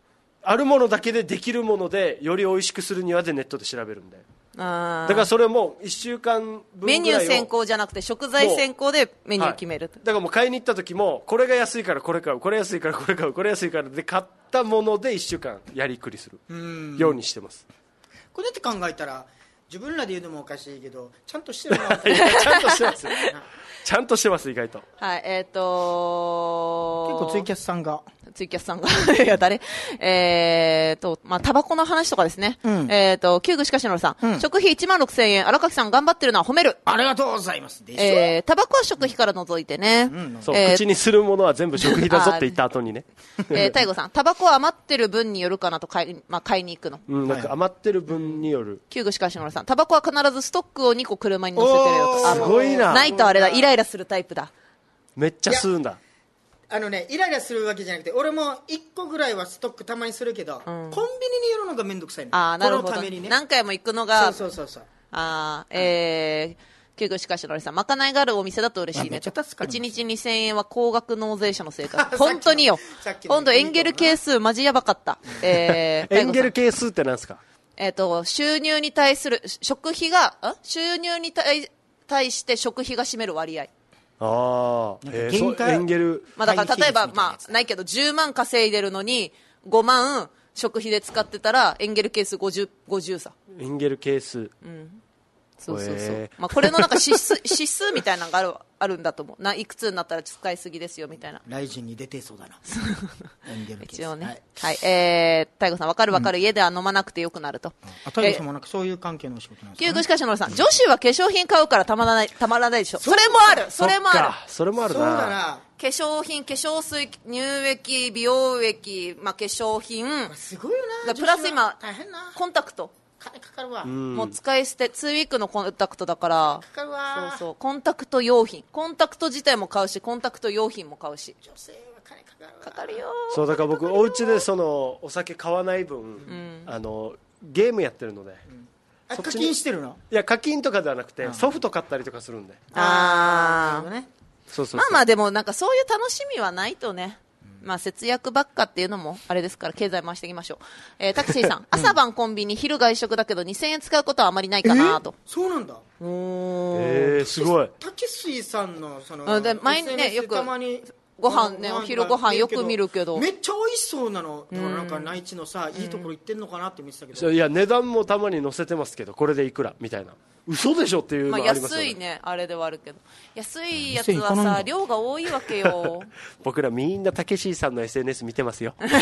あるものだけでできるものでより美味しくするにはでネットで調べるんで、 あだからそれもいっしゅうかんぶんぐらいをメニュー先行じゃなくて食材先行でメニュー決める、 はい、だからもう買いに行った時もこれが安いからこれ買うこれ安いからこれ買うこれ安いからで買ったものでいっしゅうかんやりくりするようにしてます。 これって考えたら自分らで言うのもおかしいけどちゃんとしてるないやちゃんとしてますよちゃんとしてます意外と。 はい、えっ、ー、と結構ツイキャスさんがツイキャスさんがいや誰えっ、ー、とまあタバコの話とかですね、うん、えっ、ー、と旧具しかしのるさん、うん、食費いちまんろくせんえん荒垣さん頑張ってるのは褒める。 ありがとうございますでしょ、 えー、タバコは食費から除いてね、うんうん、 そう、えー、口にするものは全部食費だぞって言った後にねえー、大悟さんタバコは余ってる分によるかなと買い、まあ、買いに行くの、 うん、なんか余ってる分による。 旧具しかしのるさんタバコは必ずストックをにこ車に乗せてるよ。 すごいな。 ないとあれだイライラするタイプだ。 めっちゃ吸うんだ。 あのねイライラするわけじゃなくて俺もいっこぐらいはストックたまにするけど、うん、コンビニに寄るのがめんどくさいの。 あーなるほど、 このためにね何回も行くのがそうそうそうそう。 あーえー旧具しかしのりさんまかないがあるお店だと嬉しいね。いちにちにせんえんは高額納税者の生活本当によ。本当エンゲル係数マジやばかった、えー、 エンゲル係数ってなんですか。 えっ、ー、と収入に対する食費が収入に対対して食費が占める割合。 ああ、えー、そうエンゲル、 まあ、だから例えば、まあ、ないけどじゅうまん稼いでるのにごまん食費で使ってたらエンゲル係数 ごじゅう, ごじゅうさ。 エンゲル係数、 うんそうそうそう、えーまあ、これのなんか指数指数みたいなのがあるあるんだと思うな。いくつになったら使いすぎですよみたいな。 ライジンに出てそうだな一応ね、はいはい、えー、大悟さん分かる分かる、うん、家では飲まなくてよくなると。 あ大悟さんもなんかそういう関係の仕事なんですか、ね、 旧具しかしのるさん、うん、女子は化粧品買うからたまらないたまらないでしょ。それもあるそれもあるそれもあるな。 そうだな。 化粧品化粧水乳液美容液、まあ、化粧品すごいよな。 プラス今大変なコンタクト金かかるわ、うん、もう使い捨てツーウィークのコンタクトだからかかるわ。 そうそうコンタクト用品コンタクト自体も買うしコンタクト用品も買うし女性は金かかるわ。 かかるよ。 そうだから僕お家でそのお酒買わない分、うん、あのゲームやってるので、 うん、課金してるの。 いや課金とかではなくて、うん、ソフト買ったりとかするんで。 ああ、 ね、 そうそうそう。まあまあでもなんかそういう楽しみはないとね。まあ、節約ばっかっていうのもあれですから経済回していきましょう。えー、タクシーさん、うん、朝晩コンビニ昼外食だけどにせんえん使うことはあまりないかなと。 えー、そうなんだ。 おえー、すごい。 タクシーさんのその、 うん、で毎日ねよくご飯ねお昼ご飯よく見るけどめっちゃ美味しそうなの。だからなんか内地のさ、うん、いいところ行ってんのかなって見てたけど。 いや値段もたまに載せてますけどこれでいくらみたいな。嘘でしょっていうのありますよね。 まあ、安いねあれではあるけど安いやつはさ量が多いわけよ僕らみんなたけしさんの エスエヌエス 見てますよ定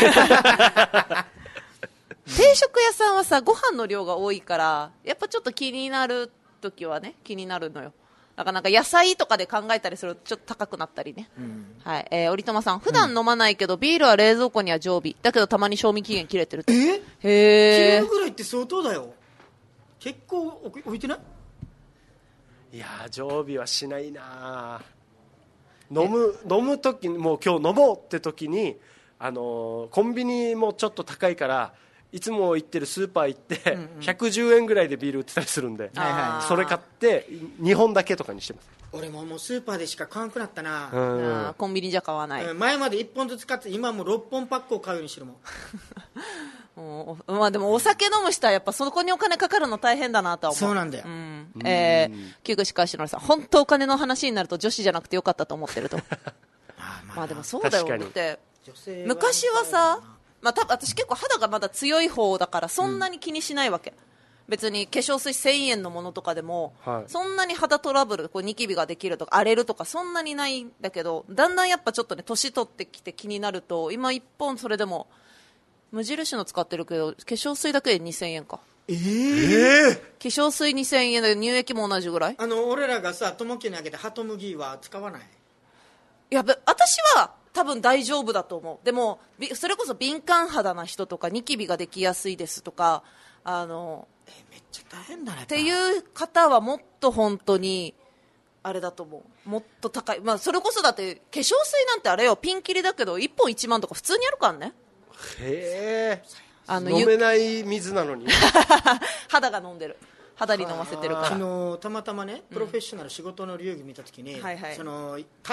食屋さんはさご飯の量が多いからやっぱちょっと気になる時はね気になるのよ。だからなんか野菜とかで考えたりするとちょっと高くなったりね、うんはいえー、織友さん普段飲まないけど、うん、ビールは冷蔵庫には常備だけどたまに賞味期限切れてるって。 えへー切れるぐらいって相当だよ。結構置いてない。 いや常備はしないな。飲む飲む時にもう今日飲もうって時に、あのー、コンビニもちょっと高いからいつも行ってるスーパー行って、うんうん、ひゃくじゅうえんぐらいでビール売ってたりするんで、はいはい、それ買ってにほんだけとかにしてます。 俺ももうスーパーでしか買わなくなったな。 うんコンビニじゃ買わない、 うん、前までいっぽんずつ買って今もうろっぽんパックを買うようにしてるもんまあ、でもお酒飲む人はやっぱそこにお金かかるの大変だなとは思う。 そうなんだよ、 うんえー、旧具しかしのりさん本当お金の話になると女子じゃなくてよかったと思ってるとあ、まあ、まあでもそうだよって昔はさ、まあ、多分私結構肌がまだ強い方だからそんなに気にしないわけ、うん、別に化粧水せんえんのものとかでも、はい、そんなに肌トラブルこうニキビができるとか荒れるとかそんなにないんだけどだんだんやっぱちょっとね年取ってきて気になると今いっぽんそれでも無印の使ってるけど化粧水だけでにせんえんか。 えー、 化粧水にせんえんで乳液も同じぐらい。 あの俺らがさ友家にあげたハトムギは使わない。 いや私は多分大丈夫だと思う。でもそれこそ敏感肌な人とかニキビができやすいですとかあのえめっちゃ大変だねっていう方はもっと本当にあれだと思う。もっと高い、まあ、それこそだって化粧水なんてあれよピンキリだけどいっぽんいちまんとか普通にあるからね。 へー飲めない水なのに肌が飲んでる肌に飲ませてるから。 昨日たまたまねプロフェッショナル仕事の流儀見た時に、うんはいはい、その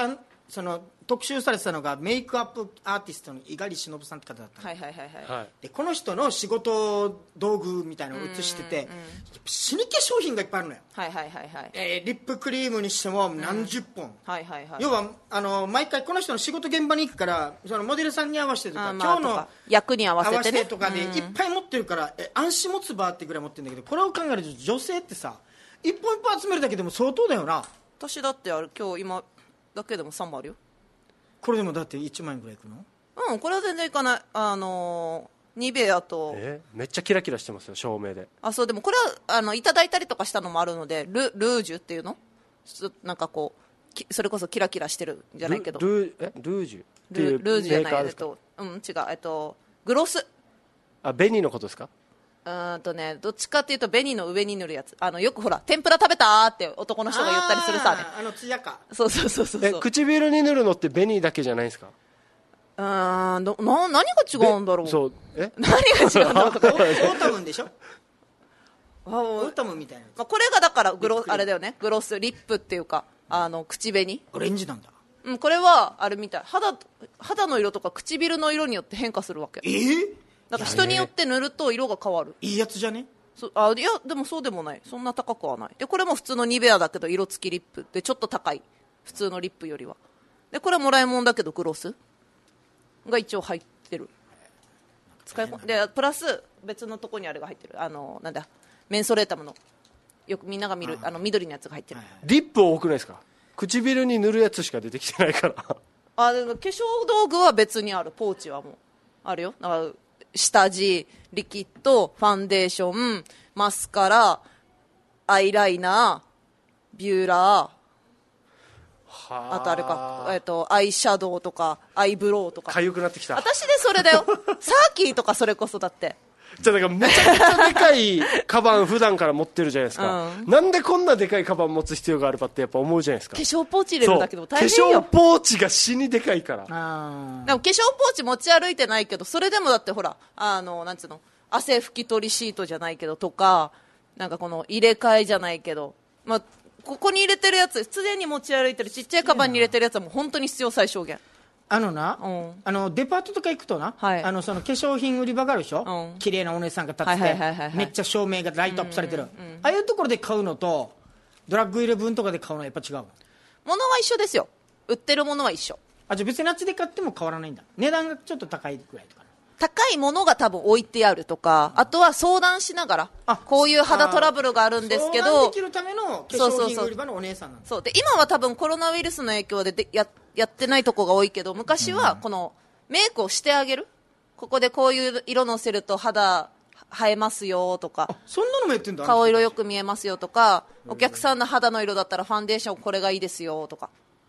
その特集されてたのがメイクアップアーティストの猪狩忍さんって方だったの、 はいはいはいはい、 でこの人の仕事道具みたいなのを映してて、死に化粧品がいっぱいあるのよ、 はいはいはいはい、 えー、リップクリームにしても何十本、 うん、はいはいはい、 要はあの毎回この人の仕事現場に行くからそのモデルさんに合わせてとか、まあ、今日の役に合わせて、ね、 合わせてとかでいっぱい持ってるから、うん、え暗視持つバーってぐらい持ってるんだけど、これを考えると女性ってさ一本一本集めるだけでも相当だよな。 私だってある今日今だけでもさんもんあるよ。 これでもだっていちまん円ぐらいいくの？ うん、これは全然いかない。あのー、ニベアと、 えー、めっちゃキラキラしてますよ照明で。 あ、そう、でもこれはあのいただいたりとかしたのもあるので、ルルージュっていうのなんかこうそれこそキラキラしてるんじゃないけど、 ルルえルージュっていうルージュじゃない、えっと、うん、違う、えっとグロス、 あ、紅のことですか？ うんとね、どっちかっていうと紅の上に塗るやつ、あのよくほら天ぷら食べたって男の人が言ったりするさ、ね、 あ, あのツヤか、 そうそうそうそう、 え唇に塗るのって紅だけじゃないですか？ うーん、どな何が違うんだろう。 そう、え何が違うんだろうとか。 オータムンでしょ？オータムンみたいな、 まあ、これがだからグロあれだよね、グロスリップっていうかあの口紅、 オレンジなんだ。 うん、これはあれみたい、肌肌の色とか唇の色によって変化するわけ。 えー、 だから人によって塗ると色が変わる。 いいやつじゃね？ そあいやでもそうでもない、そんな高くはない。でこれも普通のニベアだけど色付きリップでちょっと高い、普通のリップよりは。でこれはもらいもんだけどグロスが一応入ってる。使いこでプラス別のとこにあれが入ってる、あのなんだメンソレータムのよくみんなが見るあの緑のやつが入ってる。 リップ多くないですか？唇に塗るやつしか出てきてないからあでも化粧道具は別にある、ポーチはもうあるよ。だから下地、リキッド、ファンデーション、マスカラ、アイライナー、ビューラー、あとあれか、えっと、アイシャドウとかアイブロウとか。 かゆくなってきた。 私でそれだよサーキーとかそれこそだってじゃあなんかめちゃくちゃでかいカバン普段から持ってるじゃないですか、うん、なんでこんなでかいカバン持つ必要があるかってやっぱ思うじゃないですか。 化粧ポーチ入れるだけでも大変よ。 化粧ポーチが死にでかいから。 あでも化粧ポーチ持ち歩いてないけど、それでもだってほらあのなんつうの汗拭き取りシートじゃないけどとか、なんかこの入れ替えじゃないけど、まあ、ここに入れてるやつ常に持ち歩いてるちっちゃいカバンに入れてるやつはもう本当に必要最小限。 あのな、 うん、 あのデパートとか行くとな、はい、あのその化粧品売り場があるでしょ、うん、綺麗なお姉さんが立っててめっちゃ照明がライトアップされてる、うんうんうん、ああいうところで買うのとドラッグイレブンとかで買うのはやっぱ違う。 物は一緒ですよ、売ってるものは一緒。 あじゃあ別にあっちで買っても変わらないんだ。値段がちょっと高いぐらいとか。 高いものが多分置いてあるとか、あとは相談しながら、あこういう肌トラブルがあるんですけど、 相談できるための化粧品売り場のお姉さんなんだ。 そうで今は多分コロナウイルスの影響で、で や, やってないとこが多いけど、昔はこのメイクをしてあげる、ここでこういう色のせると肌映えますよとか、 そんなのもやってんだ。 顔色よく見えますよとか、お客さんの肌の色だったらファンデーションこれがいいですよとか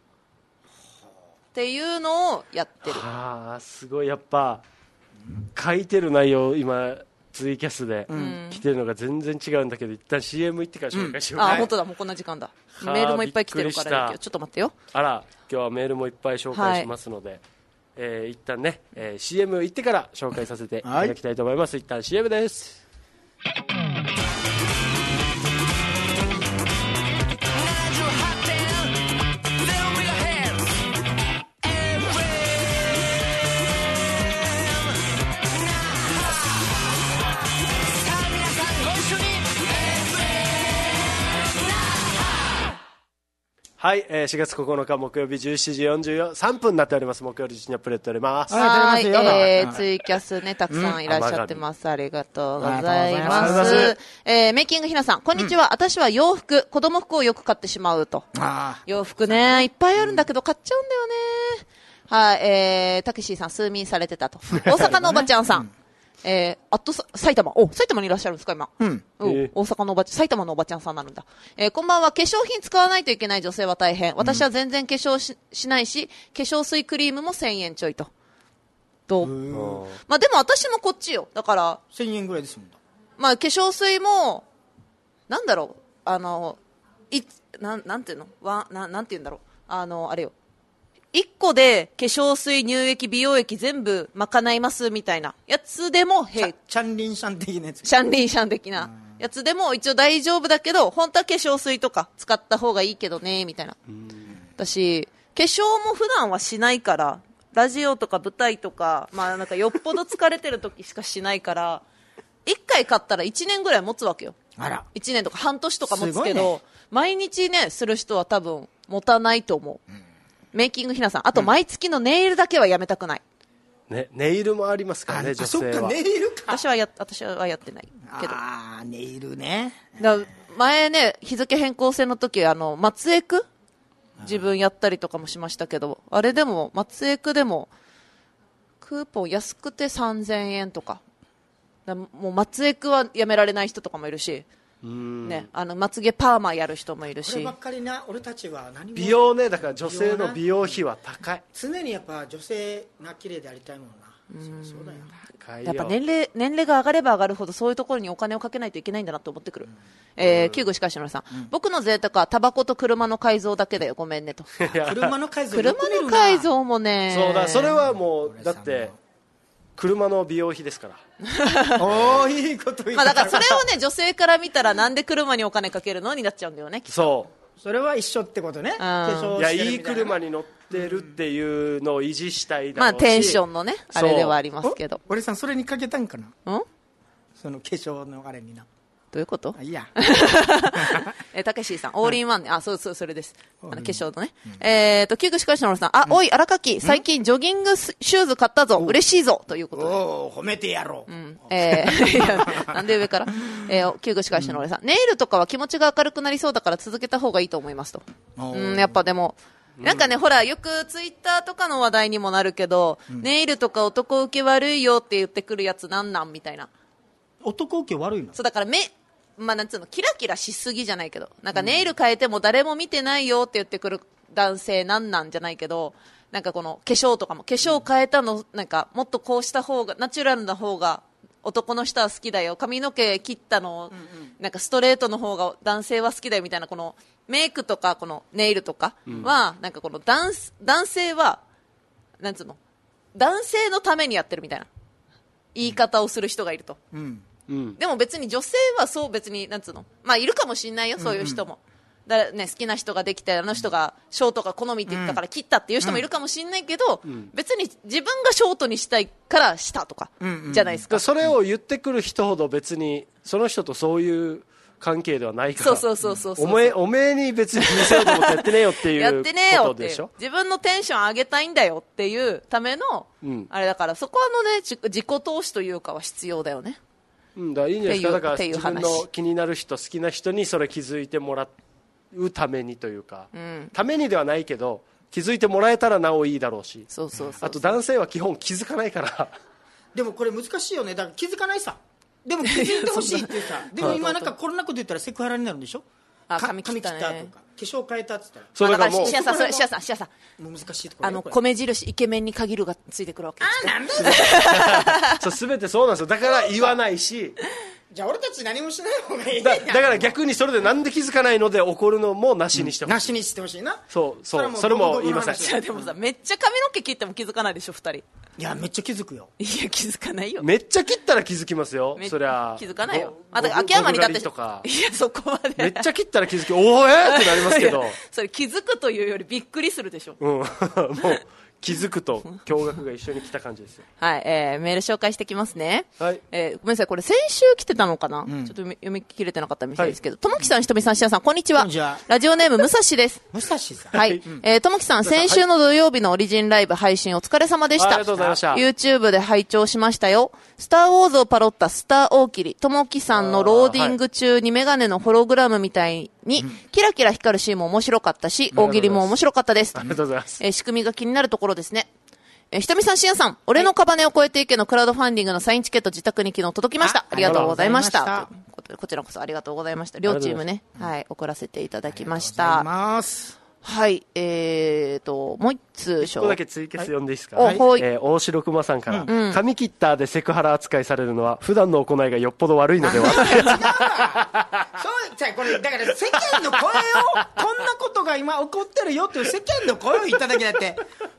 っていうのをやってる。 はあ、すごい。やっぱ書いてる内容今ツイキャスで来てるのが全然違うんだけど、一旦 シーエム 行ってから紹介しようか、 うん、あ本当だ、もうこんな時間だ。メールもいっぱい来てるからちょっと待ってよ。 あら、今日はメールもいっぱい紹介しますので、はい、えー、一旦ね、えー、シーエム 行ってから紹介させていただきたいと思います、はい、一旦 シーエム です。はい、えー、しがつここのか木曜日じゅうしちじよんじゅうさんぷんになっております。木曜日にアップデートおります。 はい、えー、ツイキャスねたくさんいらっしゃってます、うん、ありがとうございます。えー、メイキングひなさん、こんにちは、うん、私は洋服子供服をよく買ってしまうと。あ洋服ねいっぱいあるんだけど買っちゃうんだよね。はい、えー、たけしさん数民されてたと。大阪のおばちゃんさん、うんえー、あとさ埼玉、お埼玉にいらっしゃるんですか今、うんうんえー、大阪のおばちゃん、埼玉のおばちゃんさんになるんだ、えー、こんばんは。化粧品使わないといけない女性は大変。私は全然化粧 し, しないし化粧水クリームもせんえんちょいとと、まあ、でも私もこっちよ。だからせんえんぐらいですもんだ、 まあ、化粧水もなんだろう、あのいな ん, なんていうのわななんていうんだろう、あのあれよ、いっこで化粧水、乳液、美容液全部賄いますみたいなやつでも平気。 シャンリンシャン的なやつ。 シャンリンシャン的なやつでも一応大丈夫だけど、本当は化粧水とか使った方がいいけどねみたいな。私粧も普段はしないから、ラジオとか舞台とか、まあなんかよっぽど疲れてる時しかしないから、一回買ったら一年ぐらい持つわけよ。 あら。 一年とか半年とか持つけど、ね、毎日ね、する人は多分持たないと思う。うん、メイキングひなさん、あと毎月のネイルだけはやめたくない。 ね、ネイルもありますからね、女性は。 そっか、ネイルか。 私はや、私はやってないけど。 ああ、ネイルね。 だ前ね、日付変更線の時、あの、松江区自分やったりとかもしましたけど、あれでも、松江区でも、クーポン安くてさんぜんえんとか。だもう松江区はやめられない人とかもいるし、ね、あのまつげパーマやる人もいるし、 こればっかりな、俺たちは何も美容ね、だから女性の美容費は高い。 常にやっぱ女性が綺麗でありたいもんな。うんそうだよ。 やっぱ年齢年齢が上がれば上がるほどそういうところにお金をかけないといけないんだなと思ってくる。うん、えー、旧具しかしのさん、うん、僕の贅沢はタバコと車の改造だけだよ、ごめんねと。 車の改造車の改造もね、 そうだ、それはもうだって車の美容費ですからおーいいこと言った、 まあ、だからそれをね女性から見たらなんで車にお金かけるのになっちゃうんだよね。 そうそれは一緒ってことね。 いやいい車に乗ってるっていうのを維持したいだろうし、 まあテンションのねあれではありますけど、 俺さんそれにかけたんかな、 んその化粧のあれにな。 どういうこと？ いやえたけしさんオールインワンね、はい、あそうそうそれです、あの化粧のね、うん、えーと旧具しかしのさん、あ、うん、おい荒垣最近ジョギングシューズ買ったぞ、嬉しいぞということで、 お褒めてやろう、うん、 えー、いやなんで上から、えー、旧具しかしのさん、ネイルとかは気持ちが明るくなりそうだから続けた方がいいと思いますと。うんやっぱでもなんかね、うん、ほらよくツイッターとかの話題にもなるけど、うん、ネイルとか男受け悪いよって言ってくるやつなんなんみたいな。 男受け悪いの？ そうだから目まあ、なんつうのキラキラしすぎじゃないけど、なんかネイル変えても誰も見てないよって言ってくる男性なんなんじゃないけど、なんかこの化粧とかも化粧変えたのなんかもっとこうした方がナチュラルな方が男の人は好きだよ、髪の毛切ったのなんかストレートの方が男性は好きだよみたいな、このメイクとかこのネイルとかはなんかこの男男性はなんつうの男性のためにやってるみたいな言い方をする人がいると。うんうん、でも別に女性はそう別になんつうの、まあいるかもしれないよそういう人も、うんうんだね、好きな人ができてあの人がショートが好みって言ったから切ったっていう人もいるかもしれないけど、うん、別に自分がショートにしたいからしたとかじゃないですか、 うんうん、それを言ってくる人ほど別にその人とそういう関係ではないから、 そうそうそうそうおめえおめえに別に見せようと思ってやってねえよっていうやってねえよっていう自分のテンション上げたいんだよっていうための、うん、あれだからそこはのね自己投資というかは必要だよね。 うん、だからいいんじゃないですか。だから自分の気になる人好きな人にそれ気づいてもらうためにというか、うん、ためにではないけど気づいてもらえたらなおいいだろうし、 そうそうそうそう、 あと男性は基本気づかないからでもこれ難しいよね。だから気づかないさ、でも気づいてほしいっていうさでも今なんかこんなこと言ったらセクハラになるんでしょ。 あ髪切ったね、 髪切ったとか化粧変えたって言ったら、 そうだからもうシアさんシアさんシアさん難しいところ、 あの米印イケメンに限るがついてくるわけ。 あなんだそう全てそうなんですよ。だから言わないしじゃあ俺たち何もしない方がいいだ, だから逆にそれでなんで気づかないので怒るのもなしにしてほしい、うん、 なしにしてほしいな。 そうそうそれも言いません。 いやでもさめっちゃ髪の毛切っても気づかないでしょふたり。 いやめっちゃ気づくよ。 いや気づかないよ。 めっちゃ切ったら気づきますよ。そりゃ気づかないよ。あだから秋山にだってとかいやそこまでめっちゃ切ったら気づきおーえーってなりますけどそれ気づくというよりびっくりするでしょ。 うんもう気づくと驚愕が一緒に来た感じですよ。 はい、えー、メール紹介してきますね。 はい、 えー、ごめんなさいこれ先週来てたのかな、うん、ちょっと読み切れてなかったみたいですけど、ともきさんひとみさんしあさんこんにちは。ラジオネームむさしです。 むさしさんはい、うん、えー、ともきさん先週の土曜日のオリジンライブ配信お疲れ様でした。 ありがとうございました。 YouTube で拝聴しましたよ。スターウォーズをパロったスター大喜利ともきさんのローディング中にメガネのホログラムみたいにキラキラ光るシーンも面白かったし、大喜利も面白かったです。 ありがとうございます。 えー、仕組みが気になるところですね。えー、ひとみさんしんやさん俺のカバネを超えていけのクラウドファンディングのサインチケット自宅に昨日届きました。 あ, ありがとうございました。こちらこそありがとうございました。両チームね、はい送らせていただきました。 ありがとうございます。 はい、えーと、もう一通一個だけ追結読んでいいですか。 はい、 はい、えー、大城熊さんから、うん、髪切ったでセクハラ扱いされるのは普段の行いがよっぽど悪いのでは違うそうじゃこれだから世間の声をこんなことが今起こってるよっていう世間の声を言っただけだって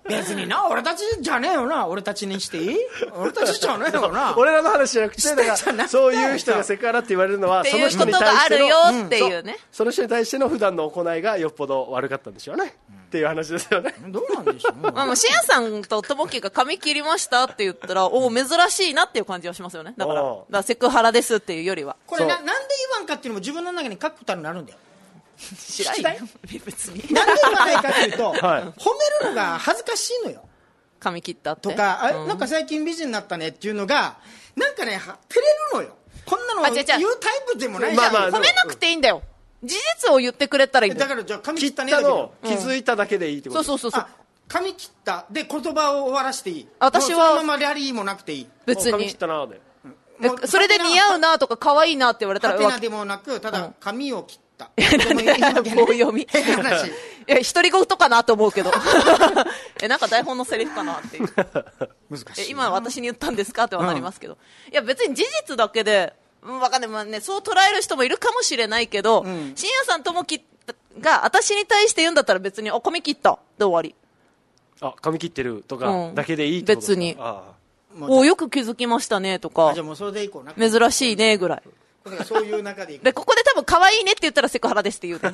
別にな俺たちじゃねえよな、俺たちにしていい俺たちじゃねえよな俺らの話じゃなくて、だからそういう人がセクハラって言われるのはその人に対しての、 っていうことがあるよっていうね、 その人に対しての普段の行いがよっぽど悪かったんでしょうね、うん、っていう話ですよね。 どうなんでしょうね。 まあ、しんやさんとともきが髪切りましたって言ったら、おお珍しいなっていう感じはしますよね。だからだからセクハラですっていうよりは、 これな、なんで言わんかっていうのも自分の中に確固たるになるんだよ。 知らないよ別に。 なんで言わないかっていうと、はい、褒めるのが恥ずかしいのよ。 髪切ったってとか、あ、うん、なんか最近美人になったねっていうのがなんかね照れるのよ。こんなの言うタイプでもないじゃん。 まあまあ、褒めなくていいんだよ。事実を言ってくれたらいいんだよ。 だからじゃあ髪切ったねだけど気づいただけでいいってこと、 うん、そうそうそうそう。 髪切ったで言葉を終わらせていい。 私はそのままラリーもなくていい。 別に髪切ったなで、 うん、それで似合うなとか可愛いなって言われたらハテナでもなくただ髪を切った、 うん、棒読み。いや独り言かなと思うけどえなんか台本のセリフかなっていう難しい。 え今私に言ったんですかってはなりますけど、うん、いや別に事実だけで分かんない、まあね、そう捉える人もいるかもしれないけど、うん、深夜さんともきが私に対して言うんだったら別にあ髪切ったで終わり。 あ髪切ってるとかだけでいいってことですか、うん、別にあおよく気づきましたねとか、 じゃあもうそれでいこうな、 珍しいねぐらい。 そういう中でいくでここで多分可愛いねって言ったらセクハラですって言う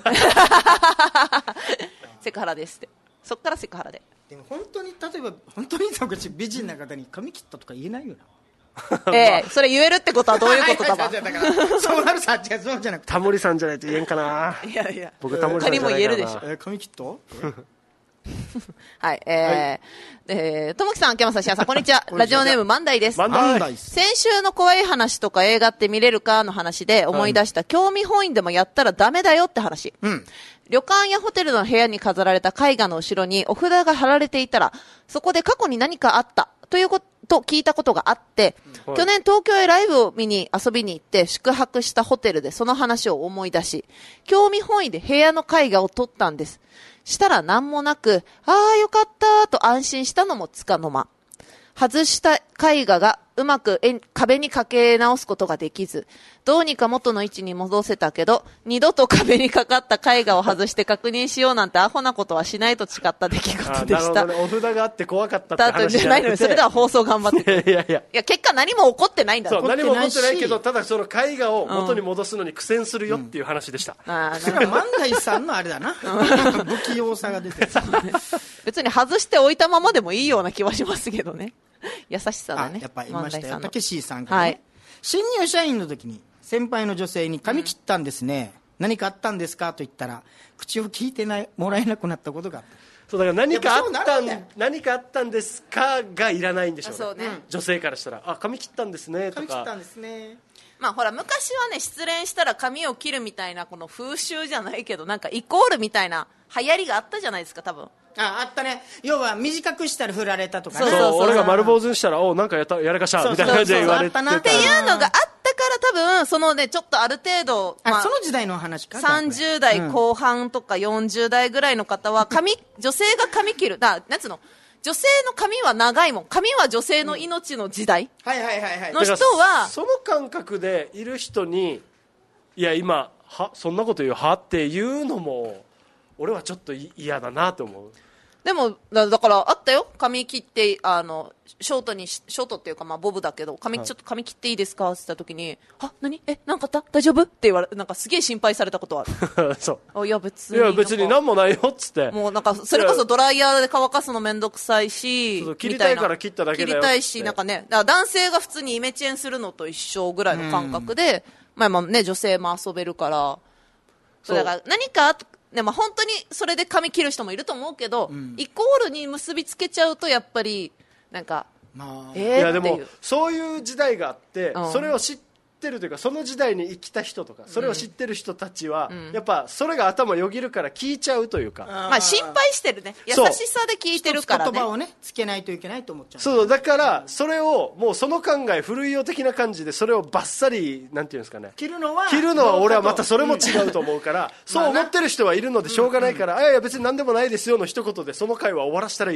セクハラですって、そっからセクハラで。 でも本当に例えば本当に美人な方に髪切ったとか言えないよなええそれ言えるってことはどういうことだばそうなるさ、違うそうじゃなくてタモリさんじゃないと言えんかな。 いやいや僕タモリさんじゃないかな。 他にも言えるでしょ、 えー、髪切ったはい、えー、はい、えー、ともきさん、秋山さん、しやさん、こんにちは。ラジオネーム、万代です。 万代。 先週の怖い話とか映画って見れるかの話で思い出した、興味本位でもやったらダメだよって話。うん。旅館やホテルの部屋に飾られた絵画の後ろにお札が貼られていたら、そこで過去に何かあったということ聞いたことがあって、はい、去年東京へライブを見に遊びに行って宿泊したホテルでその話を思い出し、興味本位で部屋の絵画を撮ったんです。したら何もなく、ああよかったと安心したのもつかの間。外した絵画がうまく壁にかけ直すことができず、どうにか元の位置に戻せたけど、二度と壁にかかった絵画を外して確認しようなんてアホなことはしないと誓った出来事でした。 なるほどね、お札があって怖かったって話じゃなくて、 それでは放送頑張って。 いやいやいや、 結果何も起こってないんだ。 そう何も起こってないけど、ただその絵画を元に戻すのに苦戦するよっていう話でした。 うん、あそれは万代さんのあれだな。不器用さが出てる。 別に外しておいたままでもいいような気はしますけどね。優しさだね。 やっぱりいましたよ。たけしさんから、ね、はい、新入社員の時に先輩の女性に髪切ったんですね、うん、何かあったんですかと言ったら口を聞いてないもらえなくなったことがあった。 そうだから何かあったん何かあったんですかがいらないんでしょうね。 そうね、 女性からしたらあ髪切ったんですねとか。 髪切ったんですね。 まあほら昔はね失恋したら髪を切るみたいなこの風習じゃないけどなんかイコールみたいな流行りがあったじゃないですか多分。 ああったね。要は短くしたら振られたとかね。 そうそうそう、俺が丸坊主にしたらおなんかやったやらかしたみたいな感じで言われてたっていうのがあったから多分そのねちょっとある程度、 まあ、あその時代の話か。 さんじゅう代後半とかよんじゅう代ぐらいの方は髪女性が髪切るだなんつうの女性の髪は長いもん。髪は女性の命の時代の人は、 その感覚でいる人にいや今はそんなこと言うはっていうのも俺はちょっと嫌だなと思う。 でも だ, だからあったよ髪切ってあのショートにショートっていうかまあボブだけど髪、はい、ちょっと髪切っていいですかって言った時にあ何えなんかあった大丈夫って言われなんかすげえ心配されたことある。 そうあいや別にいや別に何もないよっつってもうなんかそれこそドライヤーで乾かすのめんどくさいしそう切りたいから切っただけだよ切りたいしなんかねだから男性が普通にイメチェンするのと一緒ぐらいの感覚で、まあまあね女性も遊べるからそうだから何かでも本当にそれで髪切る人もいると思うけど、うん、イコールに結びつけちゃうとやっぱりなんか、まあ、えー、 いやでもそういう時代があって、うん、それを知ってるというかその時代に生きた人とかそれを知ってる人たちは、うん、やっぱそれが頭よぎるから聞いちゃうというか、 まあ心配してるね優しさで聞いてるからね言葉をねつけないといけないと思っちゃう。 そうだからそれをもうその考え古いよ的な感じでそれをバッサリなんていうんですかね切るのは切るのは俺はまたそれも違うと思うから、うん、そう思ってる人はいるのでしょうがないから、うんうん、いやいや別に何でもないですよの一言でその会話終わらせたらいいじゃん。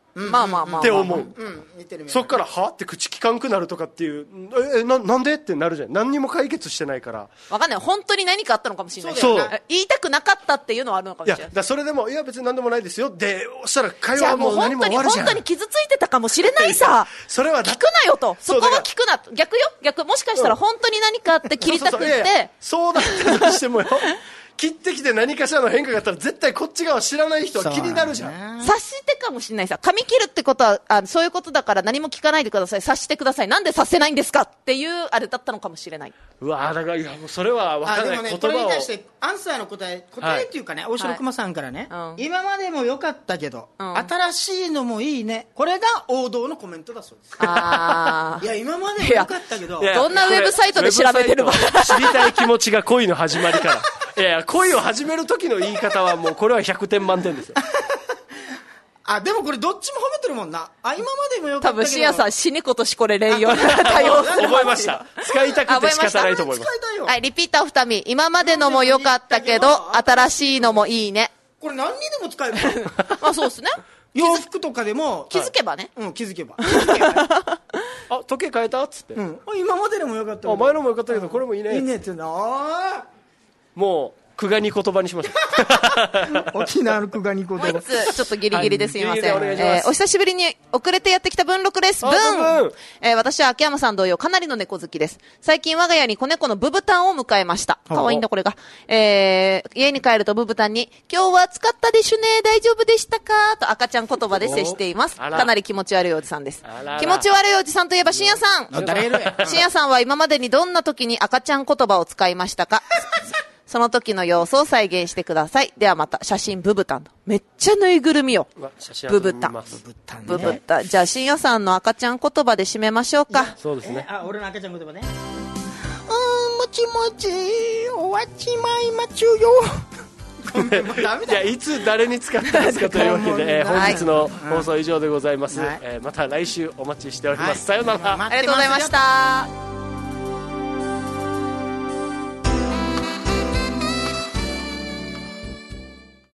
うん、まあまあまあって思う、 うん、似てるそっからはって口聞かんくなるとかっていうえななんでってなるじゃん。何にも解決してないから分かんない。本当に何かあったのかもしれない。そう言いたくなかったっていうのはあるのかもしれない。いやだそれでもいや別に何でもないですよでおっしたら会話はもう何も終わるじゃん。 本当に傷ついてたかもしれないさそれは聞くなよと。そこは聞くなと。逆よ逆。もしかしたら本当に何かあって切りたくってそうだったとしてもよ切ってきて何かしらの変化があったら絶対こっち側知らない人は気になるじゃん。 察してかもしれないさ。髪切るってことはあそういうことだから何も聞かないでください。察してください。なんで察せないんですかっていうあれだったのかもしれない。 うわだからいやもうそれは分からない。 あでもねこれに対してアンサーの答え答えっていうかね、はい、大城熊さんからね、はい、今までも良かったけど、うん、新しいのもいいね。これが王道のコメントだそうです。あいや今までも良かったけどどんなウェブサイトで調べてるの知りたい気持ちが恋の始まりからいやいや恋を始める時の言い方はもうこれはひゃくてん満点ですよあでもこれどっちも褒めてるもんな。あ今までもよかったけど多分深夜さん死にことしこれれんよ対応する覚えました。使いたくて仕方ないと思います。 はい、リピーター二見。今までのも良かったけど新しいのもいいね。 これ何にでも使えるあそうですね。 洋服とかでも気づけばね、 はい、うん気づけばあ時計変えたっつって、うん、 今まででも良かったけどあ前のも良かったけどこれもいいねいいねって言うな。 もう久我に言葉にしましょう沖縄の久我に言葉。 もう一つちょっとギリギリですいません、 はい、 えー、お久しぶりに遅れてやってきた文録です。文、えー、私は秋山さん同様かなりの猫好きです。最近我が家に子猫のブブタンを迎えました。かわいいんだこれが、えー、家に帰るとブブタンに今日は暑かったでしゅね大丈夫でしたかと赤ちゃん言葉で接しています。かなり気持ち悪いおじさんです。らら気持ち悪いおじさんといえば深夜さん深夜さんは今までにどんな時に赤ちゃん言葉を使いましたかその時の様子を再現してください。ではまた。写真ブブタン。めっちゃぬいぐるみよ。ブブタン。ブブタン。じゃあ深夜さんの赤ちゃん言葉で締めましょうか。 そうですね。 あ、俺の赤ちゃん言葉ね。うーん、もちもち、終わっちまいまちゅよ。 いやいつ誰に使ったんですかというわけで、えー、本日の放送以上でございます、はいえー、また来週お待ちしております、はい、さようなら。 ありがとうございました。